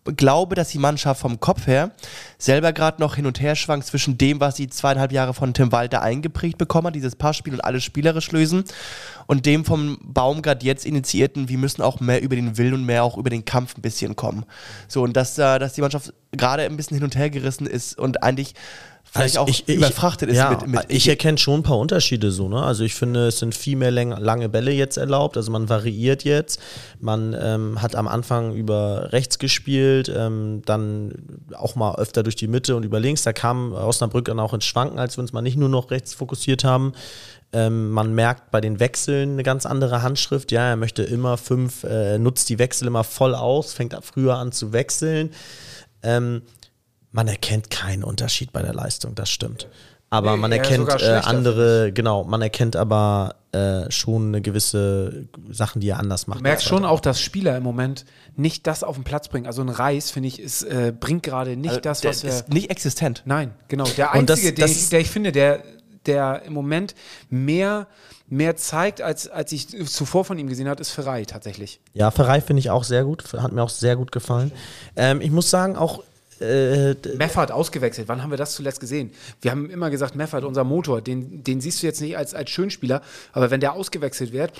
glaube, dass die Mannschaft vom Kopf her selber gerade noch hin und her schwankt zwischen dem, was sie zweieinhalb Jahre von Tim Walter eingeprägt bekommen hat, dieses Passspiel und alles spielerisch lösen, und dem vom Baumgart jetzt initiierten, wir müssen auch mehr über den Willen und mehr auch über den Kampf ein bisschen kommen. So, und dass, äh, dass die Mannschaft gerade ein bisschen hin und her gerissen ist und eigentlich vielleicht also auch ich, ich, überfrachtet ist ja, mit, mit ich erkenne schon ein paar Unterschiede so, ne? Also ich finde, es sind viel mehr läng- lange Bälle jetzt erlaubt, also man variiert jetzt, man ähm, hat am Anfang über rechts gespielt, ähm, dann auch mal öfter durch die Mitte und über links, da kam Osnabrück dann auch ins Schwanken, als wir uns mal nicht nur noch rechts fokussiert haben. Ähm, man merkt bei den Wechseln eine ganz andere Handschrift, ja, er möchte immer fünf, äh, nutzt die Wechsel immer voll aus, fängt früher an zu wechseln. Ähm, Man erkennt keinen Unterschied bei der Leistung, das stimmt. Aber Nee, man eher erkennt sogar äh, schlechter, andere, genau, man erkennt aber äh, schon eine gewisse Sachen, die er anders macht. Du merkst schon auch, dass Spieler im Moment nicht das auf den Platz bringen. Also ein Reis, finde ich, ist, äh, bringt gerade nicht also das, der was er... ist nicht existent. Nein, genau. Der Und das- Einzige, das den ich, ist- der ich finde, der, der im Moment mehr, mehr zeigt, als, als ich zuvor von ihm gesehen habe, ist Ferrei tatsächlich. Ja, Ferrei finde ich auch sehr gut, hat mir auch sehr gut gefallen. Ähm, ich muss sagen, auch äh, Meffert ausgewechselt. Wann haben wir das zuletzt gesehen? Wir haben immer gesagt, Meffert, unser Motor, den, den siehst du jetzt nicht als, als Schönspieler, aber wenn der ausgewechselt wird,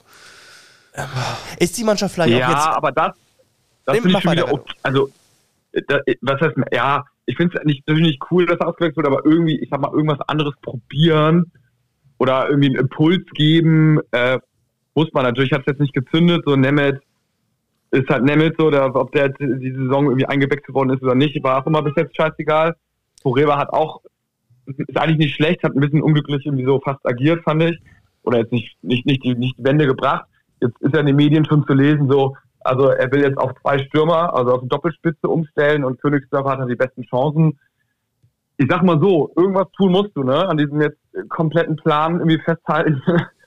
Ist die Mannschaft vielleicht auch Ja, jetzt... aber das, das Nee, finde mach ich schon wieder, weiter, op- also, da, was heißt, ja, ich finde es nicht, natürlich nicht cool, dass er ausgewechselt wird, aber irgendwie, ich sag mal, irgendwas anderes probieren oder irgendwie einen Impuls geben, äh, muss man. Natürlich hat es jetzt nicht gezündet, so Nemeth ist halt Nemeth, so, oder ob der jetzt die Saison irgendwie eingewechselt worden ist oder nicht, war auch immer bis jetzt scheißegal. Poreba hat auch, ist eigentlich nicht schlecht, hat ein bisschen unglücklich irgendwie so fast agiert, fand ich. Oder jetzt nicht, nicht, nicht, die, nicht die Wende gebracht. Jetzt ist ja in den Medien schon zu lesen, so, also er will jetzt auf zwei Stürmer, also auf eine Doppelspitze umstellen und Königsdörfer hat dann die besten Chancen. Ich sag mal so, irgendwas tun musst du, ne, an diesem jetzt kompletten Plan irgendwie festhalten.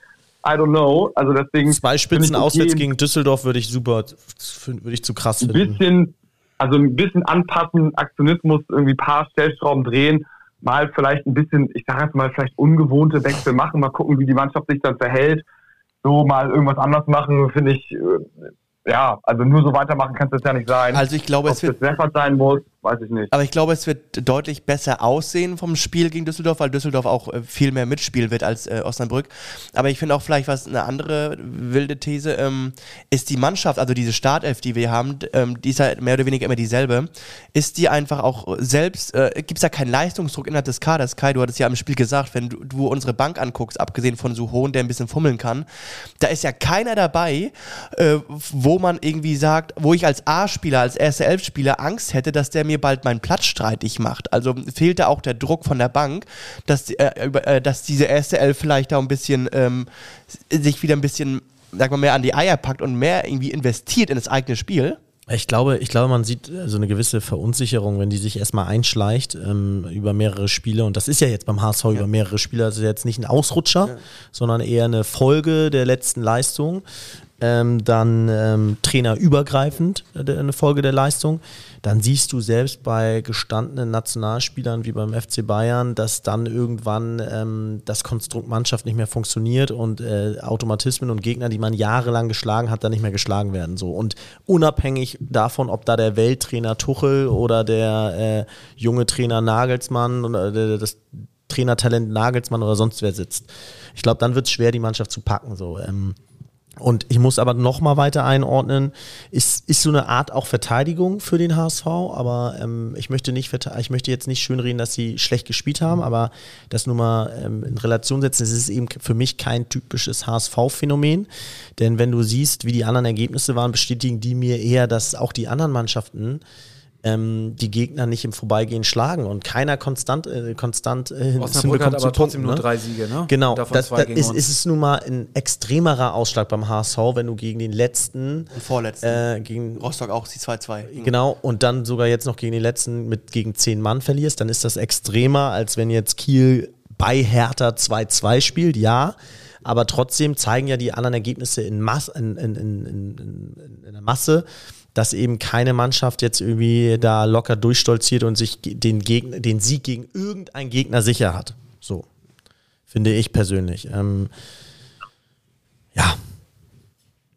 I don't know. Also deswegen. zwei Spitzen finde ich okay, auswärts gegen Düsseldorf würde ich super, würde ich zu krass ein finden. bisschen, also ein bisschen anpassen, Aktionismus, irgendwie ein paar Stellschrauben drehen, mal vielleicht ein bisschen, ich sage jetzt mal, vielleicht ungewohnte Wechsel machen, mal gucken, wie die Mannschaft sich dann verhält. So mal irgendwas anders machen, finde ich, äh, ja, also nur so weitermachen kann es jetzt ja nicht sein. Also ich glaube, Ob es wird... das Meffert sein muss, weiß ich nicht. Aber ich glaube, es wird deutlich besser aussehen vom Spiel gegen Düsseldorf, weil Düsseldorf auch äh, viel mehr mitspielen wird als äh, Osnabrück. Aber ich finde auch vielleicht, was eine andere wilde These ähm, ist, die Mannschaft, also diese Startelf, die wir haben, ähm, die ist ja mehr oder weniger immer dieselbe, ist die einfach auch selbst, äh, gibt es da keinen Leistungsdruck innerhalb des Kaders? Kai, du hattest ja im Spiel gesagt, wenn du, du unsere Bank anguckst, abgesehen von Suhohn, der ein bisschen fummeln kann, da ist ja keiner dabei, äh, wo man irgendwie sagt, wo ich als A-Spieler, als erste Elf-Spieler Angst hätte, dass der mir bald meinen Platz streitig macht. Also fehlt da auch der Druck von der Bank, dass, die, äh, äh, dass diese erste Elf vielleicht da ein bisschen ähm, sich wieder ein bisschen, sag mal, mehr an die Eier packt und mehr irgendwie investiert in das eigene Spiel. Ich glaube, ich glaube, man sieht so eine gewisse Verunsicherung, wenn die sich erstmal einschleicht ähm, über mehrere Spiele. Und das ist ja jetzt beim H S V ja. über mehrere Spiele. Das ist jetzt nicht ein Ausrutscher, ja. sondern eher eine Folge der letzten Leistung. Ähm, dann ähm, trainerübergreifend äh, eine Folge der Leistung. Dann siehst du selbst bei gestandenen Nationalspielern wie beim F C Bayern, dass dann irgendwann ähm, das Konstrukt Mannschaft nicht mehr funktioniert und äh, Automatismen und Gegner, die man jahrelang geschlagen hat, dann nicht mehr geschlagen werden. So. Und unabhängig davon, ob da der Welttrainer Tuchel oder der äh, junge Trainer Nagelsmann oder der, das Trainertalent Nagelsmann oder sonst wer sitzt. Ich glaube, dann wird es schwer, die Mannschaft zu packen. So. Ähm, Und ich muss aber noch mal weiter einordnen, ist, ist so eine Art auch Verteidigung für den H S V, aber ähm, ich möchte nicht ich möchte jetzt nicht schönreden, dass sie schlecht gespielt haben, aber das nur mal ähm, in Relation setzen, es ist eben für mich kein typisches H S V-Phänomen, denn wenn du siehst, wie die anderen Ergebnisse waren, bestätigen die mir eher, dass auch die anderen Mannschaften Ähm, die Gegner nicht im Vorbeigehen schlagen und keiner konstant äh, konstant äh, Osnabrück hat aber zu trotzdem Punkten, nur ne? drei Siege, ne? Genau, Davon das, zwei das gegen ist, uns. ist es nun mal ein extremerer Ausschlag beim H S V, wenn du gegen den letzten Den vorletzten. äh, gegen Rostock auch, die zwei zwei. genau, und dann sogar jetzt noch gegen den letzten mit gegen zehn Mann verlierst, dann ist das extremer, als wenn jetzt Kiel bei Hertha zwei zwei spielt, ja. Aber trotzdem zeigen ja die anderen Ergebnisse in, Mass, in, in, in, in, in der Masse, dass eben keine Mannschaft jetzt irgendwie da locker durchstolziert und sich den, Gegner, den Sieg gegen irgendeinen Gegner sicher hat. So, finde ich persönlich. Ähm, ja.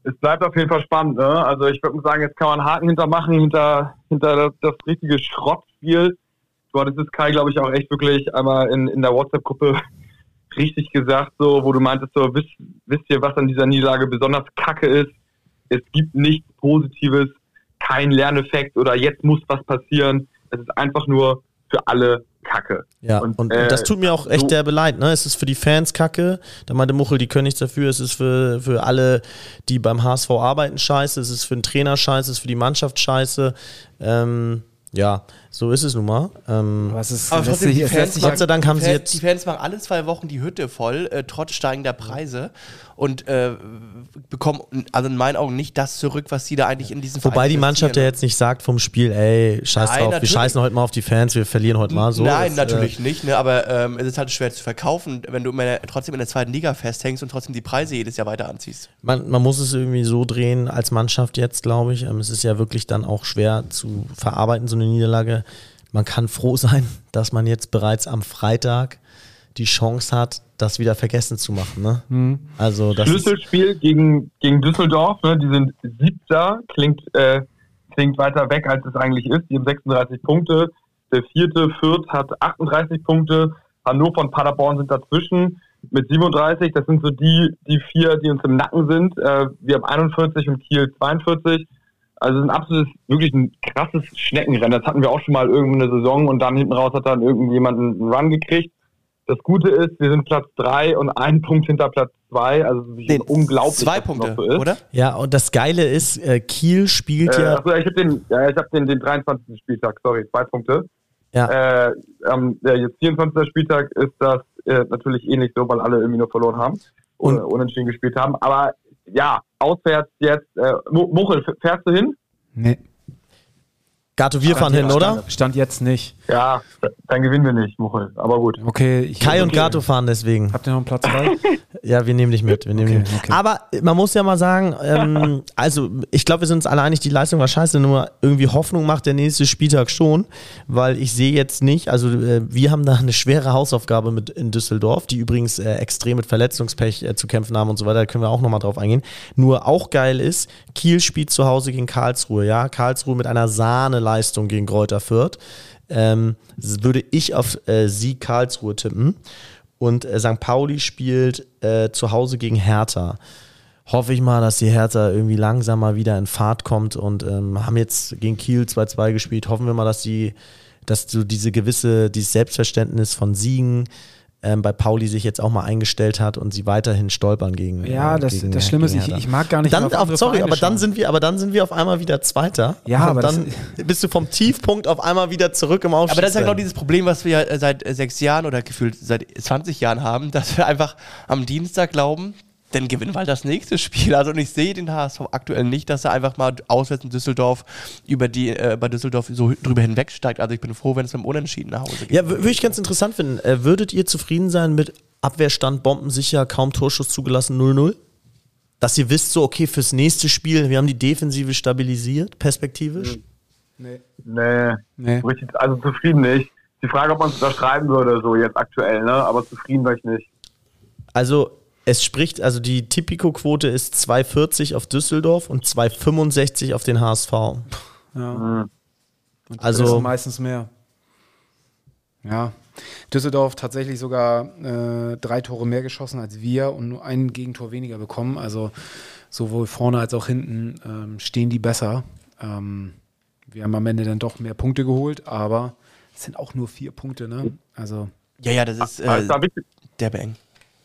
es bleibt auf jeden Fall spannend. Ne? Also ich würde sagen, jetzt kann man einen Haken hintermachen, hinter, hinter das, das richtige Schrottspiel. Du hattest es, Kai, glaube ich, auch echt wirklich einmal in, in der WhatsApp-Gruppe richtig gesagt, so, wo du meintest, so, wisst, wisst ihr, was an dieser Niederlage besonders kacke ist? Es gibt nichts Positives, kein Lerneffekt oder jetzt muss was passieren. Es ist einfach nur für alle Kacke. Ja, und, und, äh, und das tut mir auch echt so derbe leid, ne? Es ist für die Fans Kacke. Da meinte Muchel, die können nichts dafür. Es ist für, für alle, die beim H S V arbeiten, scheiße. Es ist für den Trainer scheiße. Es ist für die Mannschaft scheiße. Ähm, ja, so ist es nun mal. Ähm, aber es ist, aber trotzdem, die Fans, Gott sei Dank haben sie Fans, jetzt... Die Fans machen alle zwei Wochen die Hütte voll, äh, trotz steigender Preise und äh, bekommen also in meinen Augen nicht das zurück, was sie da eigentlich in diesem Wobei die Mannschaft ja jetzt nicht sagt vom Spiel, ey, scheiß Nein, drauf, natürlich. wir scheißen heute mal auf die Fans, wir verlieren heute mal so. Nein, ist, natürlich äh, nicht, ne, aber ähm, es ist halt schwer zu verkaufen, wenn du immer trotzdem in der zweiten Liga festhängst und trotzdem die Preise jedes Jahr weiter anziehst. Man, man muss es irgendwie so drehen als Mannschaft jetzt, glaube ich. Ähm, es ist ja wirklich dann auch schwer zu verarbeiten, so eine Niederlage. Man kann froh sein, dass man jetzt bereits am Freitag die Chance hat, das wieder vergessen zu machen. Ne? Mhm. Also das Schlüsselspiel gegen, gegen Düsseldorf, ne? Die sind Siebter, klingt, äh, klingt weiter weg, als es eigentlich ist. Die haben sechsunddreißig Punkte. Der vierte, Fürth, hat achtunddreißig Punkte. Hannover und Paderborn sind dazwischen mit siebenunddreißig. Das sind so die, die vier, die uns im Nacken sind. Äh, wir haben einundvierzig und Kiel zweiundvierzig. Also es ist ein absolutes, wirklich ein krasses Schneckenrennen. Das hatten wir auch schon mal irgendeine Saison und dann hinten raus hat dann irgendjemand einen Run gekriegt. Das Gute ist, wir sind Platz drei und einen Punkt hinter Platz zwei. Also es ist unglaublich, zwei Punkte, so ist. Oder? Ja, und das Geile ist, äh, Kiel spielt äh, ja... Achso, ich habe den, ja, ich hab den, den dreiundzwanzigsten Spieltag, sorry, zwei Punkte. Ja. Äh, ähm, der jetzt vierundzwanzigsten Spieltag ist das äh, natürlich ähnlich so, weil alle irgendwie nur verloren haben oder und unentschieden gespielt haben. Aber ja, auswärts jetzt. Äh, Muchel, fährst du hin? Nee. Gato, wir fahren hin, oder? Stand, stand jetzt nicht. Ja, dann gewinnen wir nicht, Muchel. Aber gut. Okay. Ich, Kai okay. und Gato fahren deswegen. Habt ihr noch einen Platz frei? Ja, wir nehmen dich mit. Wir nehmen okay, dich mit. Okay. Aber man muss ja mal sagen, ähm, also ich glaube, wir sind uns alle einig, die Leistung war scheiße, nur irgendwie Hoffnung macht der nächste Spieltag schon, weil ich sehe jetzt nicht, also äh, wir haben da eine schwere Hausaufgabe mit in Düsseldorf, die übrigens äh, extrem mit Verletzungspech äh, zu kämpfen haben und so weiter, da können wir auch nochmal drauf eingehen. Nur auch geil ist, Kiel spielt zu Hause gegen Karlsruhe, ja, Karlsruhe mit einer Sahne-Leistung gegen Greuther Fürth. Ähm, würde ich auf äh, Sieg Karlsruhe tippen. Und äh, Sankt Pauli spielt äh, zu Hause gegen Hertha. Hoffe ich mal, dass die Hertha irgendwie langsam mal wieder in Fahrt kommt und ähm, haben jetzt gegen Kiel zwei zwei gespielt. Hoffen wir mal, dass die, dass so diese gewisse, dieses Selbstverständnis von Siegen ähm, bei Pauli sich jetzt auch mal eingestellt hat und sie weiterhin stolpern gegen Ja, äh, das, gegen, das Schlimme ist, ich, ich mag gar nicht dann auf auf, Sorry, aber dann, schauen. sind wir, aber dann sind wir auf einmal wieder Zweiter. Ja, und aber dann bist du vom Tiefpunkt auf einmal wieder zurück im Aufstieg. Aber das ist ja genau dieses Problem, was wir ja seit sechs Jahren oder gefühlt seit zwanzig Jahren haben, dass wir einfach am Dienstag glauben, dann gewinnen wir halt das nächste Spiel. Also und ich sehe den H S V aktuell nicht, dass er einfach mal auswärts in Düsseldorf über die äh, bei Düsseldorf so drüber hinwegsteigt. Also ich bin froh, wenn es mit dem Unentschieden nach Hause geht. Ja, würde ich ganz interessant finden. Äh, würdet ihr zufrieden sein mit Abwehrstand bombensicher, kaum Torschuss zugelassen, null null? Dass ihr wisst, so okay, fürs nächste Spiel, wir haben die Defensive stabilisiert, perspektivisch? Nee. Nee. nee. Richtig, also zufrieden nicht. Die Frage, ob man es unterschreiben würde, so jetzt aktuell, ne? Aber zufrieden wäre ich nicht. Also es spricht, also die Tipico-Quote ist zwei vierzig auf Düsseldorf und zwei fünfundsechzig auf den H S V. Ja. Mhm. Und also meistens mehr. Ja. Düsseldorf tatsächlich sogar äh, drei Tore mehr geschossen als wir und nur ein Gegentor weniger bekommen. Also sowohl vorne als auch hinten ähm, stehen die besser. Ähm, wir haben am Ende dann doch mehr Punkte geholt, aber es sind auch nur vier Punkte, ne? Also ja, ja, das ist äh, der Bang.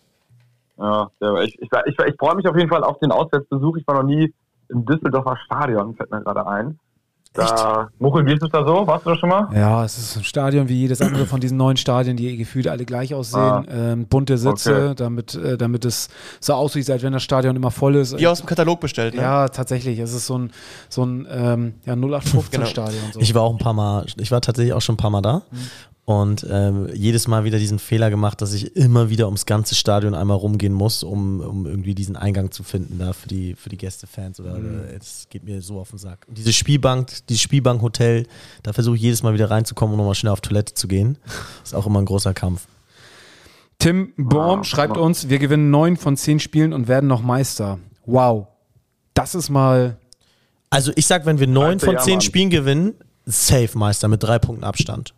Ja, ich, ich, ich, ich freue mich auf jeden Fall auf den Auswärtsbesuch. Ich war noch nie im Düsseldorfer Stadion, fällt mir gerade ein. Da, Muchel, wie ist es da so? Warst du da schon mal? Ja, es ist ein Stadion wie jedes andere von diesen neuen Stadien, die gefühlt alle gleich aussehen. Ah, ähm, bunte Sitze, okay. damit, äh, damit es so aussieht, als wenn das Stadion immer voll ist. Wie aus dem Katalog bestellt, ne? Ja, tatsächlich. Es ist so ein, so ein ähm, ja, null acht fünfzehn genau. Stadion. So. Ich war auch ein paar Mal, ich war tatsächlich auch schon ein paar Mal da. Mhm. Und ähm, jedes Mal wieder diesen Fehler gemacht, dass ich immer wieder ums ganze Stadion einmal rumgehen muss, um, um irgendwie diesen Eingang zu finden da für die, für die Gästefans. Oder es mhm. geht mir so auf den Sack. Und diese Spielbank, dieses Spielbankhotel, da versuche ich jedes Mal wieder reinzukommen, um nochmal schnell auf Toilette zu gehen. Ist auch immer ein großer Kampf. Tim Baum ah, schreibt uns, wir gewinnen neun von zehn Spielen und werden noch Meister. Wow. das ist mal... Also ich sag, wenn wir neun von ja, zehn Mann. Spielen gewinnen, safe Meister mit drei Punkten Abstand.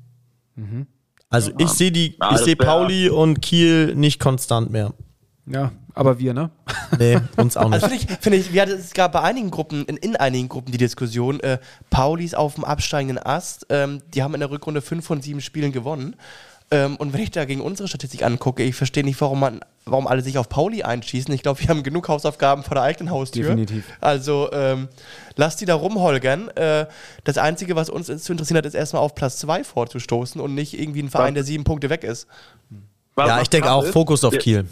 Mhm. Also ich sehe die, Ja, ich das sehe wär- Pauli und Kiel nicht konstant mehr. Ja, aber wir, ne? Nee, uns auch Also nicht. finde ich, finde ich, wir hatten, es gab bei einigen Gruppen, in, in einigen Gruppen die Diskussion, äh, Paulis auf dem absteigenden Ast, ähm, die haben in der Rückrunde fünf von sieben Spielen gewonnen. Ähm, und wenn ich da gegen unsere Statistik angucke, ich verstehe nicht, warum man, warum alle sich auf Pauli einschießen. Ich glaube, wir haben genug Hausaufgaben vor der eigenen Haustür. Definitiv. Also ähm, lasst die da rumholgern. Äh, das Einzige, was uns zu interessieren hat, ist erstmal auf Platz zwei vorzustoßen und nicht irgendwie ein Verein, der sieben Punkte weg ist. Was- Ja, was ich denke krass auch ist, Fokus auf ihr- Kiel.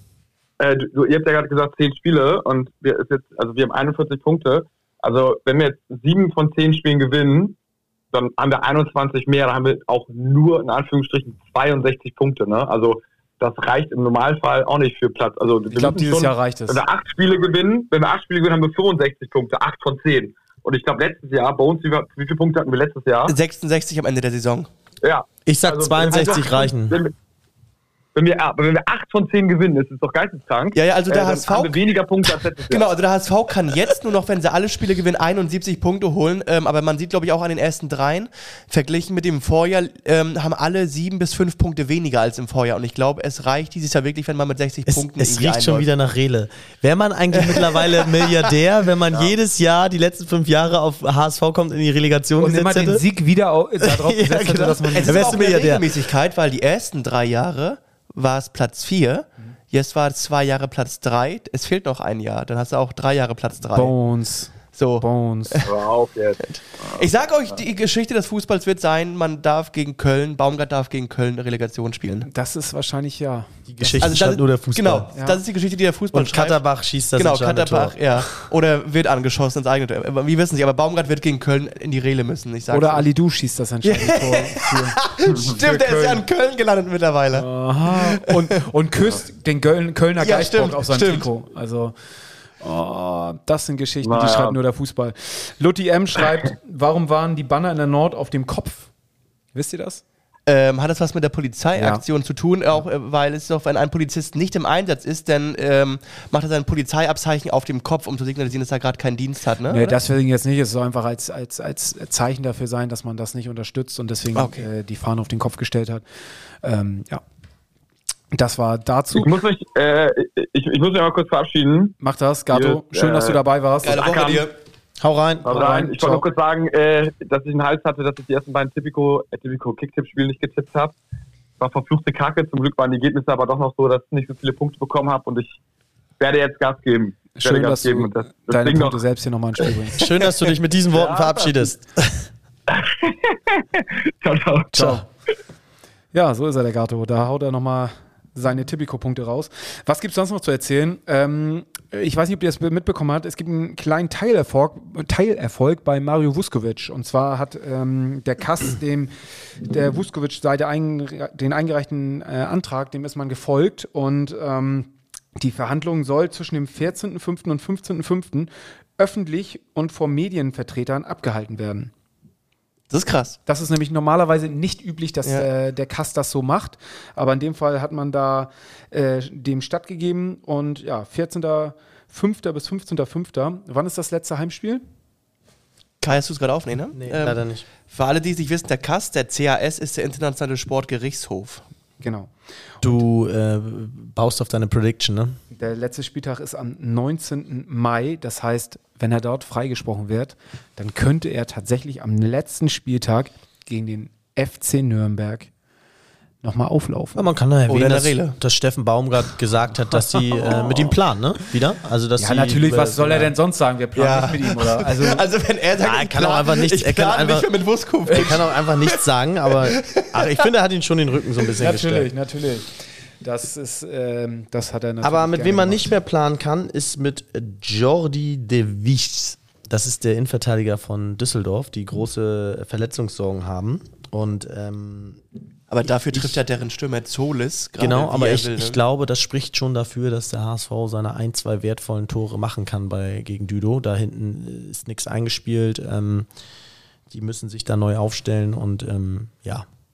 Äh, du, ihr habt ja gerade gesagt, zehn Spiele und wir, ist jetzt, also wir haben einundvierzig Punkte. Also wenn wir jetzt sieben von zehn Spielen gewinnen, dann haben wir einundzwanzig mehr, dann haben wir auch nur in Anführungsstrichen zweiundsechzig Punkte. Ne? Also das reicht im Normalfall auch nicht für Platz. Also Ich glaube, dieses Jahr reicht es. Wenn wir acht Spiele gewinnen, wenn wir acht Spiele gewinnen, haben wir fünfundsechzig Punkte, acht von zehn. Und ich glaube letztes Jahr, bei uns, wie, wir- wie viele Punkte hatten wir letztes Jahr? sechsundsechzig am Ende der Saison. Ja. Ich sag Also, zweiundsechzig also, reichen. Wenn wir, wenn wir, aber wenn wir acht von zehn gewinnen, ist es doch geisteskrank. Ja, ja, also der dann H S V haben wir weniger Punkte als letztes Jahr. Genau, also der H S V kann jetzt nur noch, wenn sie alle Spiele gewinnen, einundsiebzig Punkte holen. Ähm, aber man sieht, glaube ich, auch an den ersten dreien, verglichen mit dem Vorjahr, ähm, haben alle sieben bis fünf Punkte weniger als im Vorjahr. Und ich glaube, es reicht dieses Jahr wirklich, wenn man mit sechzig Es, Punkten es irgendwie riecht schon einläuft. wieder nach Rele. Wäre man eigentlich mittlerweile Milliardär, wenn man jedes Jahr die letzten fünf Jahre auf H S V kommt in die Relegation Und immer gesetzt den hätte? Sieg wieder au- darauf Ja, gesetzt hätte, genau. dass man... Es Da ist wärst auch du eine Milliardär. Regelmäßigkeit, weil die ersten drei Jahre war es Platz vier, jetzt war es zwei Jahre Platz drei, es fehlt noch ein Jahr, dann hast du auch drei Jahre Platz drei. Bones, So. Bones. Hör auf jetzt. Ich sag euch, die Geschichte des Fußballs wird sein, man darf gegen Köln, Baumgart darf gegen Köln eine Relegation spielen. Das ist wahrscheinlich ja. Die Geschichte Also das schreibt ist- nur der Fußball. Genau, Ja. das ist die Geschichte, die der Fußball Und schreibt. Katterbach schießt das Genau, entscheidende Katterbach, Tor. ja. Oder wird angeschossen ins eigene Tor. Aber Wir wissen nicht, aber Baumgart wird gegen Köln in die Rele müssen. Ich sag's Oder euch. Ali Du schießt das entscheidende Tor. Für, Stimmt, der ist ja in Köln gelandet mittlerweile. aha. Und, und küsst den Köln, Kölner Ja, Geistbock stimmt, auf seinem stimmt. Trikot. Also, oh, das sind Geschichten, die Naja. schreibt nur der Fußball. Lutti M. schreibt, warum waren die Banner in der Nord auf dem Kopf? Wisst ihr das? Ähm, hat das was mit der Polizeiaktion zu tun, auch äh, weil es doch, wenn ein Polizist nicht im Einsatz ist, dann ähm, macht er sein Polizeiabzeichen auf dem Kopf, um zu signalisieren, dass er gerade keinen Dienst hat, ne? Nee, oder? das will ich jetzt nicht. Es soll einfach als, als, als Zeichen dafür sein, dass man das nicht unterstützt und deswegen Okay. äh, die Fahne auf den Kopf gestellt hat. Ähm, ja. Das war dazu. Ich muss mich, äh, ich, ich muss mich mal kurz verabschieden. Mach das, Gato. Hier, Schön, dass du äh, dabei warst. Geile Woche Ackern. dir. Hau rein. Haut rein, rein. Ich ciao. wollte nur kurz sagen, äh, dass ich einen Hals hatte, dass ich die ersten beiden Tipico, äh, Tipico Kicktipp-Spiele nicht getippt habe. War verfluchte Kacke. Zum Glück waren die Ergebnisse aber doch noch so, dass ich nicht so viele Punkte bekommen habe und ich werde jetzt Gas geben. Ich Schön, werde dass Gas geben du und das, das deine Ding Punkte noch. selbst hier nochmal ins Spiel bringst. Schön, dass du dich mit diesen Worten Ja, verabschiedest. Ciao, ciao. Ciao. Ja, so ist er, der Gato. Da haut er nochmal seine Tipico-Punkte raus. Was gibt es sonst noch zu erzählen? Ähm, ich weiß nicht, ob ihr das mitbekommen habt. Es gibt einen kleinen Teilerfolg, Teilerfolg bei Mario Vuskovic. Und zwar hat ähm, der Kass dem der Vuskovic-Seite einge den eingereichten äh, Antrag, dem ist man gefolgt. Und ähm, die Verhandlung soll zwischen dem vierzehnten fünften und fünfzehnten fünften öffentlich und vor Medienvertretern abgehalten werden. Das ist krass. Das ist nämlich normalerweise nicht üblich, dass Ja. äh, der Kass das so macht. Aber in dem Fall hat man da äh, dem stattgegeben. Und ja, vierzehnten fünften bis fünfzehnten fünften Wann ist das letzte Heimspiel? Kai, hast du es gerade aufnehmen, ne? Nee, Ähm, leider nicht. Für alle, die es nicht wissen, der K A S, der C A S, ist der Internationale Sportgerichtshof. Genau. Du äh, baust auf deine Prediction, ne? Der letzte Spieltag ist am neunzehnten Mai. Das heißt, wenn er dort freigesprochen wird, dann könnte er tatsächlich am letzten Spieltag gegen den F C Nürnberg nochmal auflaufen. Ja, man kann da Oder erwähnen, in der dass, Rele. dass Steffen Baumgart gesagt hat, dass sie äh, mit ihm planen, ne? Wieder? Also, dass Ja, sie, natürlich, äh, was soll er denn sonst sagen? Wir planen Ja. nicht mit ihm, oder? Also, Also wenn er sagt, Ja, er ich kann auch plan- einfach nichts- ich er kann plan einfach- nicht mit Vuskovic. Er kann auch einfach nichts sagen, aber ach, ich finde, er hat ihn schon den Rücken so ein bisschen natürlich, gestellt. natürlich. Das ist, ähm, das hat er natürlich. Aber mit gerne wem man gemacht. nicht mehr planen kann, ist mit Jordi de Wicht. Das ist der Innenverteidiger von Düsseldorf, die große Verletzungssorgen haben. Und ähm, Aber dafür trifft ja deren Stürmer Zolis. gerade, genau, wie aber er ich, will, ne? ich glaube, das spricht schon dafür, dass der H S V seine ein, zwei wertvollen Tore machen kann bei, gegen Düdo. Da hinten ist nichts eingespielt. Ähm, die müssen sich da neu aufstellen und ähm, ja.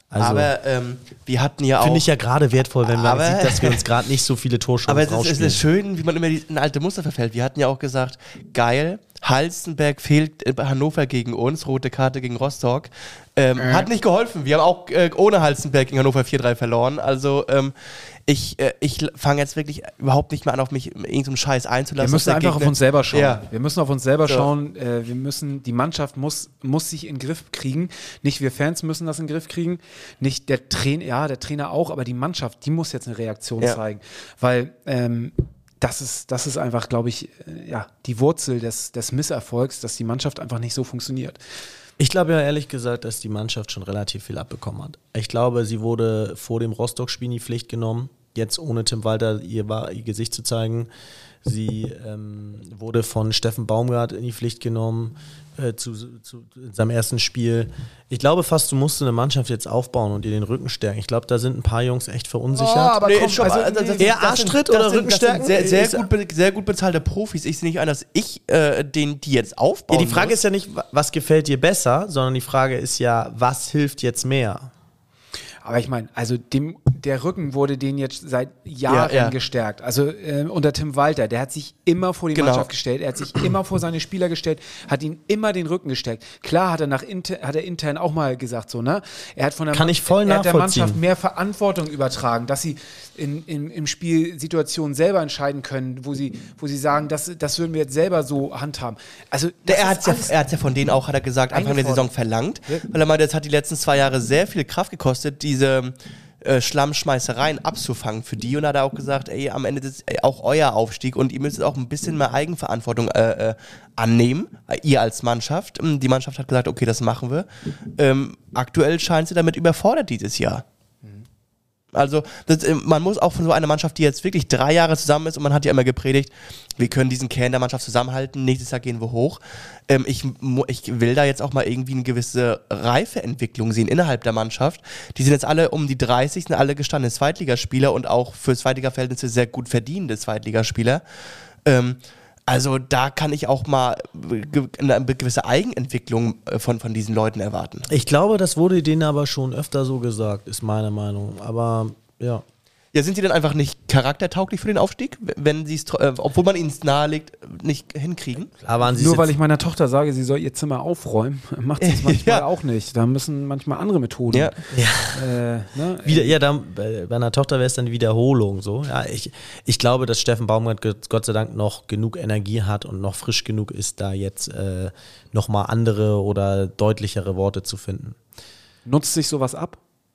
Also, aber ähm, wir hatten ja auch... finde ich ja gerade wertvoll, wenn man aber, sieht, dass wir uns gerade nicht so viele Torchancen aber es ist, es rausspielen. ist schön, wie man immer die, in alte Muster verfällt. Wir hatten ja auch gesagt, geil, Halstenberg fehlt bei Hannover gegen uns, rote Karte gegen Rostock. Ähm, äh. Hat nicht geholfen. Wir haben auch äh, ohne Halstenberg gegen Hannover vier drei verloren. Also ähm, ich, äh, ich fange jetzt wirklich überhaupt nicht mehr an, auf mich irgendeinen Scheiß einzulassen. Wir müssen einfach Gegner. auf uns selber schauen. Ja. Wir müssen auf uns selber so. schauen. Äh, wir müssen, die Mannschaft muss, muss sich in den Griff kriegen. Nicht wir Fans müssen das in den Griff kriegen. Nicht der Trainer, ja, der Trainer auch, aber die Mannschaft, die muss jetzt eine Reaktion ja. zeigen. Weil ähm, das ist, das ist einfach, glaube ich, äh, ja, die Wurzel des, des Misserfolgs, dass die Mannschaft einfach nicht so funktioniert. Ich glaube ja ehrlich gesagt, dass die Mannschaft schon relativ viel abbekommen hat. Ich glaube, sie wurde vor dem Rostock-Spiel in die Pflicht genommen, jetzt ohne Tim Walter ihr, ihr Gesicht zu zeigen. Sie ähm, wurde von Steffen Baumgart in die Pflicht genommen äh, zu, zu seinem ersten Spiel. Ich glaube fast, du musst eine Mannschaft jetzt aufbauen und ihr den Rücken stärken. Ich glaube, da sind ein paar Jungs echt verunsichert. Oh, aber nee, komm, schon, also, also, das, eher das Arschtritt sind, oder das sind, Rückenstärken? Das sind sehr, Ist- sehr, gut, be- sehr gut bezahlte Profis. Ich sehe nicht ein, dass ich äh, den, die jetzt aufbauen Ja, die Frage muss. ist ja nicht, was gefällt dir besser, sondern die Frage ist ja, was hilft jetzt mehr? Aber ich meine, also dem, der Rücken wurde denen jetzt seit Jahren Ja, ja. gestärkt. Also äh, unter Tim Walter, der hat sich immer vor die Genau. Mannschaft gestellt, er hat sich immer vor seine Spieler gestellt, hat ihnen immer den Rücken gestärkt. Klar hat er nach inter, hat er intern auch mal gesagt so, ne? Er hat von der, Kann Man- ich voll er hat der nachvollziehen. Mannschaft mehr Verantwortung übertragen, dass sie in, in, im Spiel Situationen selber entscheiden können, wo sie, wo sie sagen, das, das würden wir jetzt selber so handhaben. Also das Der, er ist hat ja, alles- er hat's ja von denen auch, hat er gesagt, Anfang der Eingefordert. Saison verlangt, weil er meinte, es hat die letzten zwei Jahre sehr viel Kraft gekostet, diese äh, Schlammschmeißereien abzufangen für die. Und da hat er auch gesagt, ey, am Ende ist ey, auch euer Aufstieg und ihr müsst auch ein bisschen mehr Eigenverantwortung äh, äh, annehmen, äh, ihr als Mannschaft. Ähm, Die Mannschaft hat gesagt, okay, das machen wir. Ähm, aktuell scheint sie damit überfordert dieses Jahr. Also das, äh, man muss auch von so einer Mannschaft, die jetzt wirklich drei Jahre zusammen ist und man hat ja immer gepredigt, wir können diesen Kern der Mannschaft zusammenhalten, nächstes Jahr gehen wir hoch. Ähm, ich, mu- ich will da jetzt auch mal irgendwie eine gewisse Reifeentwicklung sehen innerhalb der Mannschaft. Die sind jetzt alle um die dreißig, sind alle gestandene Zweitligaspieler und auch für Zweitliga-Verhältnisse sehr gut verdienende Zweitligaspieler. Ähm, also da kann ich auch mal ge- eine gewisse Eigenentwicklung äh, von, von diesen Leuten erwarten. Ich glaube, das wurde denen aber schon öfter so gesagt, ist meine Meinung. Aber ja. Ja, sind sie denn einfach nicht charaktertauglich für den Aufstieg, wenn sie es, tr- äh, obwohl man ihnen es nahelegt, nicht hinkriegen? Klar waren sie Nur jetzt- weil ich meiner Tochter sage, sie soll ihr Zimmer aufräumen, macht sie es manchmal Ja. auch nicht. Da müssen manchmal andere Methoden. Ja. Äh, ne? Wieder, ja, dann, bei bei einer Tochter wäre es dann die Wiederholung so. Ja, ich, ich glaube, dass Steffen Baumgart Gott Gott sei Dank noch genug Energie hat und noch frisch genug ist, da jetzt äh, nochmal andere oder deutlichere Worte zu finden. Nutzt sich sowas ab?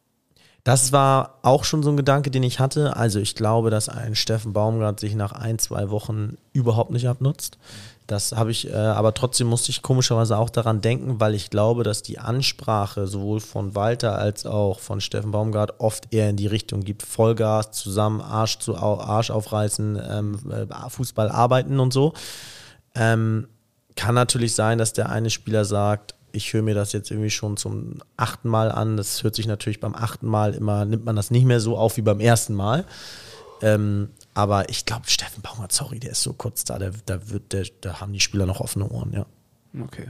Das war auch schon so ein Gedanke, den ich hatte. Also ich glaube, dass ein Steffen Baumgart sich nach ein, zwei Wochen überhaupt nicht abnutzt. Das habe ich, äh, aber trotzdem musste ich komischerweise auch daran denken, weil ich glaube, dass die Ansprache sowohl von Walter als auch von Steffen Baumgart oft eher in die Richtung gibt, Vollgas, zusammen Arsch zu Au- Arsch aufreißen, ähm, äh, Fußball arbeiten und so. Ähm, kann natürlich sein, dass der eine Spieler sagt, ich höre mir das jetzt irgendwie schon zum achten Mal an. Das hört sich natürlich beim achten Mal immer, nimmt man das nicht mehr so auf wie beim ersten Mal. Ähm, aber ich glaube, Steffen Baumgart, sorry, der ist so kurz da, da, da, wird, der, da haben die Spieler noch offene Ohren, ja. Okay.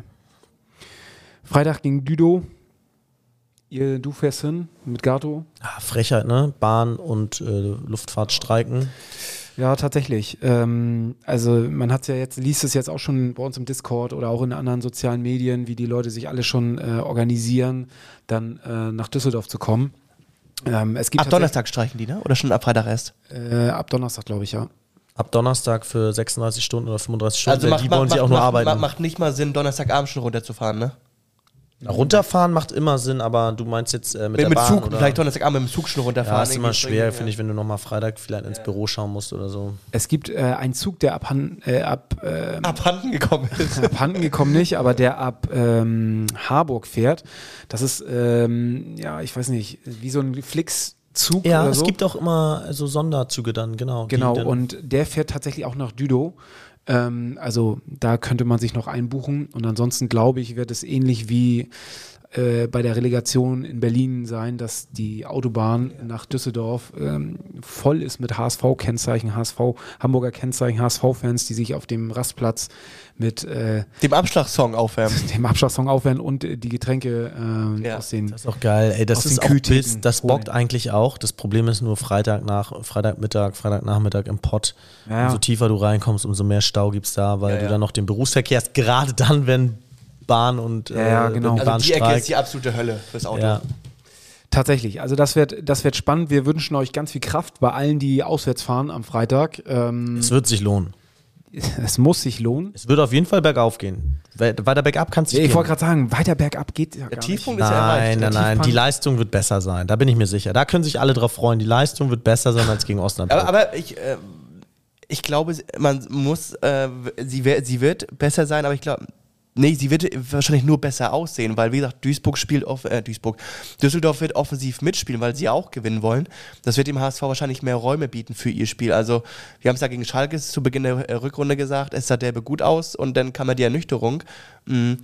Freitag gegen Düdo. Ihr, du fährst hin mit Gato. Ah, Frechheit, ne? Bahn und äh, Luftfahrt streiken. Ja, tatsächlich. Ähm, also man hat ja jetzt, liest es jetzt auch schon bei uns im Discord oder auch in anderen sozialen Medien, wie die Leute sich alle schon äh, organisieren, dann äh, nach Düsseldorf zu kommen. Ähm, es gibt Ab Donnerstag streichen die, ne? Oder schon ab Freitag erst? Äh, ab Donnerstag, glaube ich, ja. Ab Donnerstag für sechsunddreißig Stunden oder fünfunddreißig Stunden, Also denn macht, die wollen macht, sie auch macht, nur macht, arbeiten. macht, macht nicht mal Sinn, Donnerstagabend schon runterzufahren, ne? Runterfahren macht immer Sinn, aber du meinst jetzt äh, mit, Mit, der mit Bahn Zug, oder? vielleicht Donnerstagabend mit dem Zug schon runterfahren. Ja, ist immer irgendwie schwer, springen, finde ich, wenn du nochmal Freitag vielleicht ins Büro schauen musst oder so. Es gibt äh, einen Zug, der abhanden, äh, ab, äh, abhanden gekommen ist. abhanden gekommen nicht, aber der ab ähm, Harburg fährt. Das ist, ähm, ja, ich weiß nicht, wie so ein Flix-Zug Ja, oder es so. gibt auch immer so Sonderzüge dann, genau. die Genau, dann, und der fährt tatsächlich auch nach Düdo. Ähm, also da könnte man sich noch einbuchen. Und ansonsten glaube ich, wird es ähnlich wie äh, bei der Relegation in Berlin sein, dass die Autobahn nach Düsseldorf ähm, voll ist mit H S V-Kennzeichen, H S V, Hamburger Kennzeichen, H S V-Fans, die sich auf dem Rastplatz mit äh, Dem Abschlagssong aufwärmen. dem Abschlagssong aufwärmen und äh, die Getränke äh, Ja. aus den Das ist auch geil. Ey, das aus ist den auch Kühltheken Biss, das bockt holen. eigentlich auch. Das Problem ist nur Freitag nach, Freitagmittag, Freitagnachmittag im Pott. Ja, ja. Umso tiefer du reinkommst, umso mehr Stau gibt's da, weil Ja, du ja. dann noch den Berufsverkehr hast, gerade dann, wenn Bahn und Ja, ja, äh, genau. wenn die Also Bahn die Ecke ist streikt. die absolute Hölle fürs Auto. Ja. Tatsächlich, also das wird, das wird spannend. Wir wünschen euch ganz viel Kraft bei allen, die auswärts fahren am Freitag. Ähm, Es wird sich lohnen. es muss sich lohnen. Es wird auf jeden Fall bergauf gehen. We- Weiter bergab kannst du Ja, nicht ich wollte gehen. gerade sagen, weiter bergab geht ja Der gar Tiefpunkt ist ja Nein, erreicht. nein, Der nein. Tiefpunkt- Die Leistung wird besser sein. Da bin ich mir sicher. Da können sich alle drauf freuen. Die Leistung wird besser sein als gegen Osnabrück. Aber, aber ich, äh, ich glaube, man muss, äh, sie, wer- sie wird besser sein, aber ich glaube, nee, sie wird wahrscheinlich nur besser aussehen, weil, wie gesagt, Duisburg spielt, off äh, Duisburg, Düsseldorf wird offensiv mitspielen, weil sie auch gewinnen wollen. Das wird dem H S V wahrscheinlich mehr Räume bieten für ihr Spiel. Also, wir haben es ja gegen Schalke zu Beginn der äh, Rückrunde gesagt, es sah derbe gut aus und dann kam ja die Ernüchterung. Mhm.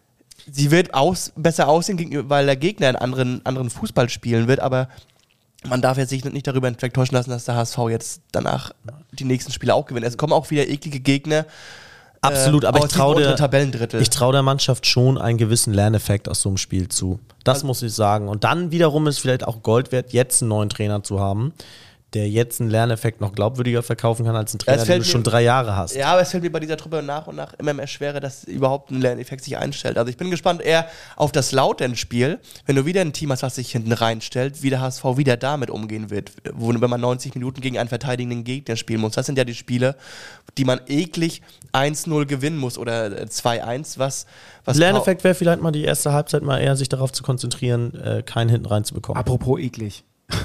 Sie wird aus, besser aussehen, gegenüber, weil der Gegner einen anderen, anderen Fußball spielen wird, aber man darf jetzt sich nicht darüber hinwegtäuschen lassen, dass der H S V jetzt danach die nächsten Spiele auch gewinnt. Es kommen auch wieder eklige Gegner. Absolut, äh, aber ich aus dem traue unteren der, Tabellendrittel. ich trau der Mannschaft schon einen gewissen Lerneffekt aus so einem Spiel zu. Das muss ich sagen. Und dann wiederum ist vielleicht auch Gold wert, jetzt einen neuen Trainer zu haben, der jetzt einen Lerneffekt noch glaubwürdiger verkaufen kann als ein Trainer, Das den fällt du mir- schon drei Jahre hast. Ja, aber es fällt mir bei dieser Truppe nach und nach immer mehr schwerer, dass überhaupt ein Lerneffekt sich einstellt. Also ich bin gespannt eher auf das Lautern-Spiel, wenn du wieder ein Team hast, was sich hinten reinstellt, wie der H S V wieder damit umgehen wird, wo, wenn man neunzig Minuten gegen einen verteidigenden Gegner spielen muss. Das sind ja die Spiele, die man eklig eins null gewinnen muss oder zwei eins, was... was Lerneffekt wäre vielleicht mal die erste Halbzeit mal eher sich darauf zu konzentrieren, äh, keinen hinten reinzubekommen. Apropos eklig.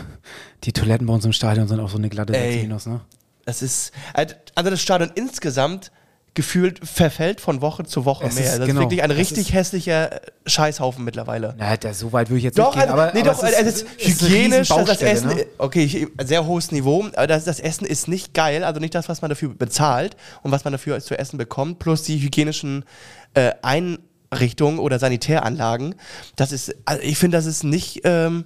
Die Toiletten bei uns im Stadion sind auch so eine glatte Ey. sechs minus, ne? Das ist, also das Stadion insgesamt gefühlt verfällt von Woche zu Woche Es mehr. ist- Das genau. ist wirklich ein Das richtig ist- hässlicher Scheißhaufen mittlerweile. Na, der, so weit würde ich jetzt Doch, nicht gehen, also, aber, nee, aber doch, es ist, es ist eine hygienisch, das, das Riesenbaustelle, Essen, ne? okay, ich, sehr hohes Niveau, aber das, das Essen ist nicht geil, also nicht das, was man dafür bezahlt und was man dafür zu essen bekommt, plus die hygienischen äh, Einrichtungen oder Sanitäranlagen. Das ist, also ich finde, das ist nicht, ähm,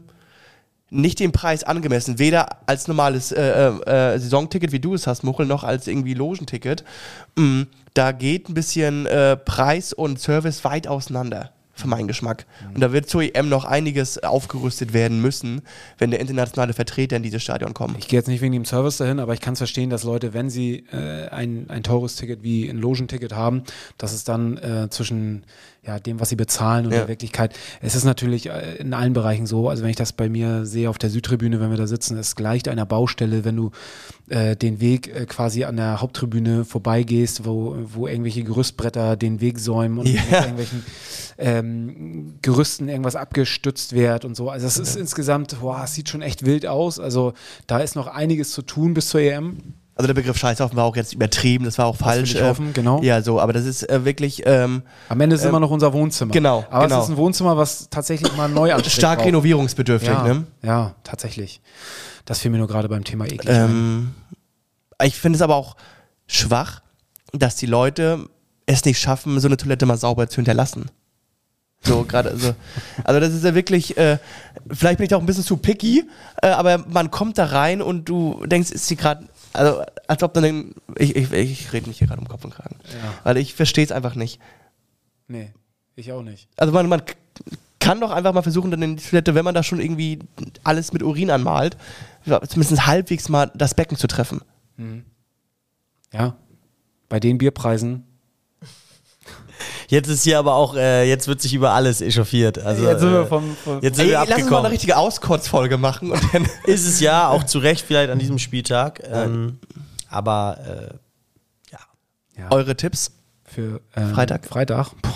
nicht dem Preis angemessen, weder als normales äh, äh, äh, Saisonticket, wie du es hast, Muchel, noch als irgendwie Logenticket. Mm, da geht ein bisschen äh, Preis und Service weit auseinander, für meinen Geschmack. Und da wird zur E M noch einiges aufgerüstet werden müssen, wenn der internationale Vertreter in dieses Stadion kommt. Ich gehe jetzt nicht wegen dem Service dahin, aber ich kann es verstehen, dass Leute, wenn sie äh, ein, ein teures Ticket wie ein Logenticket haben, dass es dann äh, zwischen ja, dem, was sie bezahlen und Ja. der Wirklichkeit, es ist natürlich äh, in allen Bereichen so, also wenn ich das bei mir sehe auf der Südtribüne, wenn wir da sitzen, es gleicht einer Baustelle, wenn du äh, den Weg äh, quasi an der Haupttribüne vorbeigehst, wo, wo irgendwelche Gerüstbretter den Weg säumen und Ja. mit irgendwelchen ähm, Gerüsten irgendwas abgestützt wird und so. Also es ist insgesamt, boah, es sieht schon echt wild aus. Also da ist noch einiges zu tun bis zur E M. Also der Begriff Scheißhaufen war auch jetzt übertrieben, das war auch falsch. will ich hoffen, genau. Ja, so, aber das ist äh, wirklich ähm, Am Ende ist Ähm, immer noch unser Wohnzimmer. genau, Aber genau. es ist ein Wohnzimmer, was tatsächlich mal neu anspricht. stark renovierungsbedürftig. ja, Ne? ja, tatsächlich. Das fiel mir nur gerade beim Thema eklig ein. Ähm, ich finde es aber auch schwach, dass die Leute es nicht schaffen, so eine Toilette mal sauber zu hinterlassen. So gerade, also, also das ist ja wirklich, äh, vielleicht bin ich da auch ein bisschen zu picky, äh, aber man kommt da rein und du denkst, ist sie gerade, also als ob dann, ich, ich, ich rede mich hier gerade um Kopf und Kragen, Ja. weil ich verstehe es einfach nicht. Nee, ich auch nicht. Also man, man k- kann doch einfach mal versuchen, dann in die Toilette, wenn man da schon irgendwie alles mit Urin anmalt, zumindest halbwegs mal das Becken zu treffen. Ja, bei den Bierpreisen. Jetzt ist hier aber auch, äh, jetzt wird sich über alles echauffiert. Also, Jetzt sind wir äh, vom- vom- jetzt sind Ey, wir lass uns mal eine abgekommen. richtige Auskotzfolge machen und dann Ist es ja, auch zu Recht vielleicht an diesem Spieltag. Ähm, aber äh, ja. Ja, eure Tipps. für ähm, Freitag. Freitag. Boah.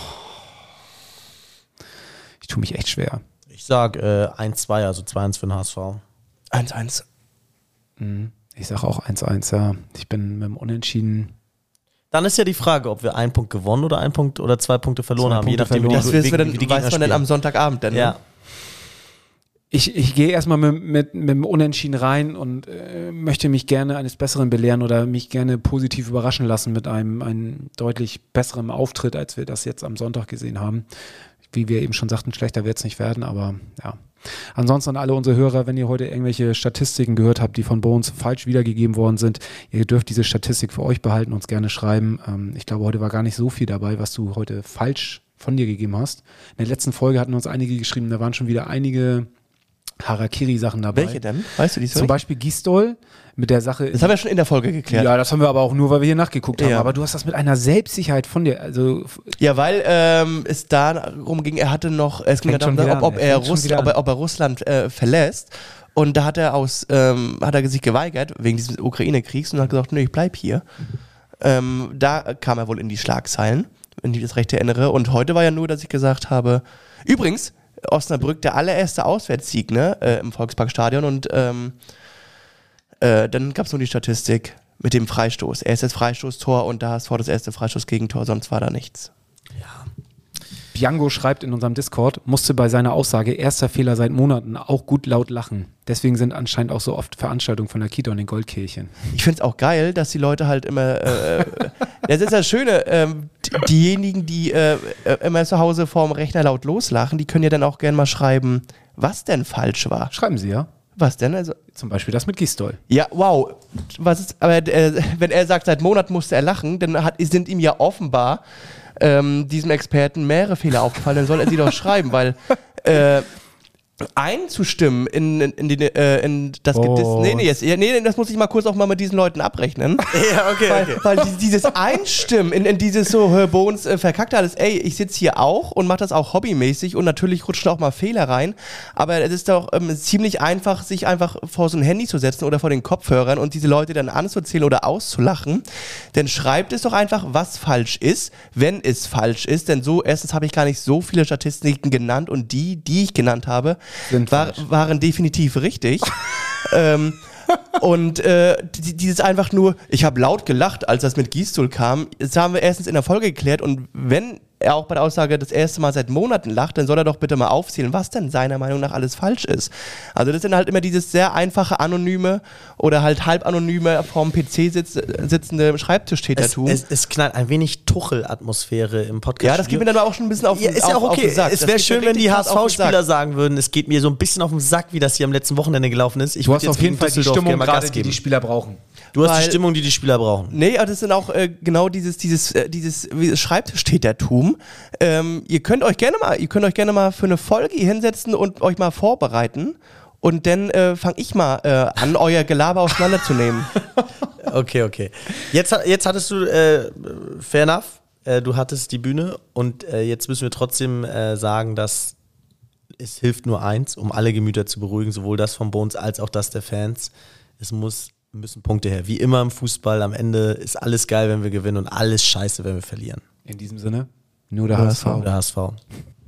Ich tue mich echt schwer. Ich sag äh, eins zwei, also zwei eins für den H S V. eins eins. Ich sage auch eins eins, ja. Ich bin mit dem Unentschieden. Dann ist ja die Frage, ob wir einen Punkt gewonnen oder einen Punkt oder zwei Punkte verloren Zwei haben, je Punkte nachdem, wie die, verloren. Das wissen wir wie, dann, wie die weiß Gegner man dann am spielen. Sonntagabend dann. Ja. Ne? Ich, ich gehe erstmal mit, mit, mit dem Unentschieden rein und äh, möchte mich gerne eines Besseren belehren oder mich gerne positiv überraschen lassen mit einem, einem deutlich besseren Auftritt, als wir das jetzt am Sonntag gesehen haben. wie wir eben schon sagten, schlechter wird es nicht werden, aber ja. Ansonsten an alle unsere Hörer, wenn ihr heute irgendwelche Statistiken gehört habt, die von Bones falsch wiedergegeben worden sind, ihr dürft diese Statistik für euch behalten, uns gerne schreiben. Ähm, ich glaube, heute war gar nicht so viel dabei, was du heute falsch von dir gegeben hast. In der letzten Folge hatten uns einige geschrieben, da waren schon wieder einige Harakiri-Sachen dabei. Welche denn? Weißt du die Zum Beispiel Gistol mit der Sache. Das haben wir schon in der Folge geklärt. Ja, das haben wir aber auch nur, weil wir hier nachgeguckt haben. Ja. Aber du hast das mit einer Selbstsicherheit von dir. Also Ja, weil ähm, es darum ging, er hatte noch, es ging ja Fängt schon darum, wieder ob, ob, an, er fängt schon Russ, wieder ob, er, an. ob er Russland äh, verlässt. Und da hat er aus, ähm, hat er sich geweigert, wegen dieses Ukraine-Kriegs, und hat gesagt, nö, ich bleib hier. Ähm, da kam er wohl in die Schlagzeilen, wenn ich das recht erinnere. Und heute war ja nur, dass ich gesagt habe, übrigens, Osnabrück, der allererste Auswärtssieg, ne, äh, im Volksparkstadion, und ähm, äh, dann gab es nur die Statistik mit dem Freistoß. Erstes Freistoßtor und da ist vor das erste Freistoßgegentor, sonst war da nichts. Biango schreibt in unserem Discord, musste bei seiner Aussage erster Fehler seit Monaten auch gut laut lachen. Deswegen sind anscheinend auch so oft Veranstaltungen von der Kita und den Goldkehlchen. Ich finde es auch geil, dass die Leute halt immer, äh, das ist das Schöne, ähm, die, diejenigen, die äh, immer zu Hause vorm Rechner laut loslachen, die können ja dann auch gerne mal schreiben, was denn falsch war. Schreiben Sie ja. Was denn? Also, Zum Beispiel das mit Gistol. ja, wow. Was ist, aber äh, wenn er sagt, seit Monaten musste er lachen, dann hat, sind ihm ja offenbar ähm, diesem Experten mehrere Fehler aufgefallen, dann soll er sie doch schreiben, weil äh, einzustimmen in, in, in, die, äh, in das Oh. Gedicht. Nee, nee, jetzt, nee, nee, das muss ich mal kurz auch mal mit diesen Leuten abrechnen. Ja, okay, Weil, okay. weil die, dieses Einstimmen in, in dieses so, Herr Bones äh, verkackt alles, ey, ich sitze hier auch und mache das auch hobbymäßig und natürlich rutschen auch mal Fehler rein, aber es ist doch ähm, ziemlich einfach, sich einfach vor so ein Handy zu setzen oder vor den Kopfhörern und diese Leute dann anzuzählen oder auszulachen, denn schreibt es doch einfach, was falsch ist, wenn es falsch ist, denn so, erstens habe ich gar nicht so viele Statistiken genannt und die, die ich genannt habe, Sind war, falsch. waren definitiv richtig. ähm, und äh, die- dieses einfach nur, ich habe laut gelacht, als das mit Gistol kam. Das haben wir erstens in der Folge geklärt und wenn er auch bei der Aussage das erste Mal seit Monaten lacht, dann soll er doch bitte mal aufzählen, was denn seiner Meinung nach alles falsch ist. Also das sind halt immer dieses sehr einfache, anonyme oder halt halb anonyme vorm P C sitz, sitzende Es, Schreibtischtätertum. es, es knallt ein wenig Tuchel-Atmosphäre im Podcast. Ja, das geht mir dann aber auch schon ein bisschen auf, Ja, ist auf, ja auch auf okay. den Sack. Es Das wäre geht mir schön, wenn richtig die krass H S auf den Sack. V-Spieler sagen würden, es geht mir so ein bisschen auf den Sack, wie das hier am letzten Wochenende gelaufen ist. Ich Du würd hast jetzt auf jeden gegen Fall die Düsseldorf Stimmung gerne mal gerade, Gas die die geben. Spieler brauchen. Du hast Weil- die Stimmung, die die Spieler brauchen. Nee, aber das sind auch äh, genau dieses, dieses, äh, dieses wie- Schreibtischtätertum. Ähm, ihr könnt euch gerne mal, ihr könnt euch gerne mal für eine Folge hier hinsetzen und euch mal vorbereiten. Und dann äh, fange ich mal äh, an, euer Gelaber auseinanderzunehmen. Okay, okay. Jetzt, ha- jetzt hattest du, äh, fair enough, äh, du hattest die Bühne und äh, jetzt müssen wir trotzdem äh, sagen, dass es hilft nur eins, um alle Gemüter zu beruhigen, sowohl das von Bones als auch das der Fans. Es muss, müssen Punkte her. Wie immer im Fußball, am Ende ist alles geil, wenn wir gewinnen und alles scheiße, wenn wir verlieren. In diesem Sinne, nur der H S V. Der H S V.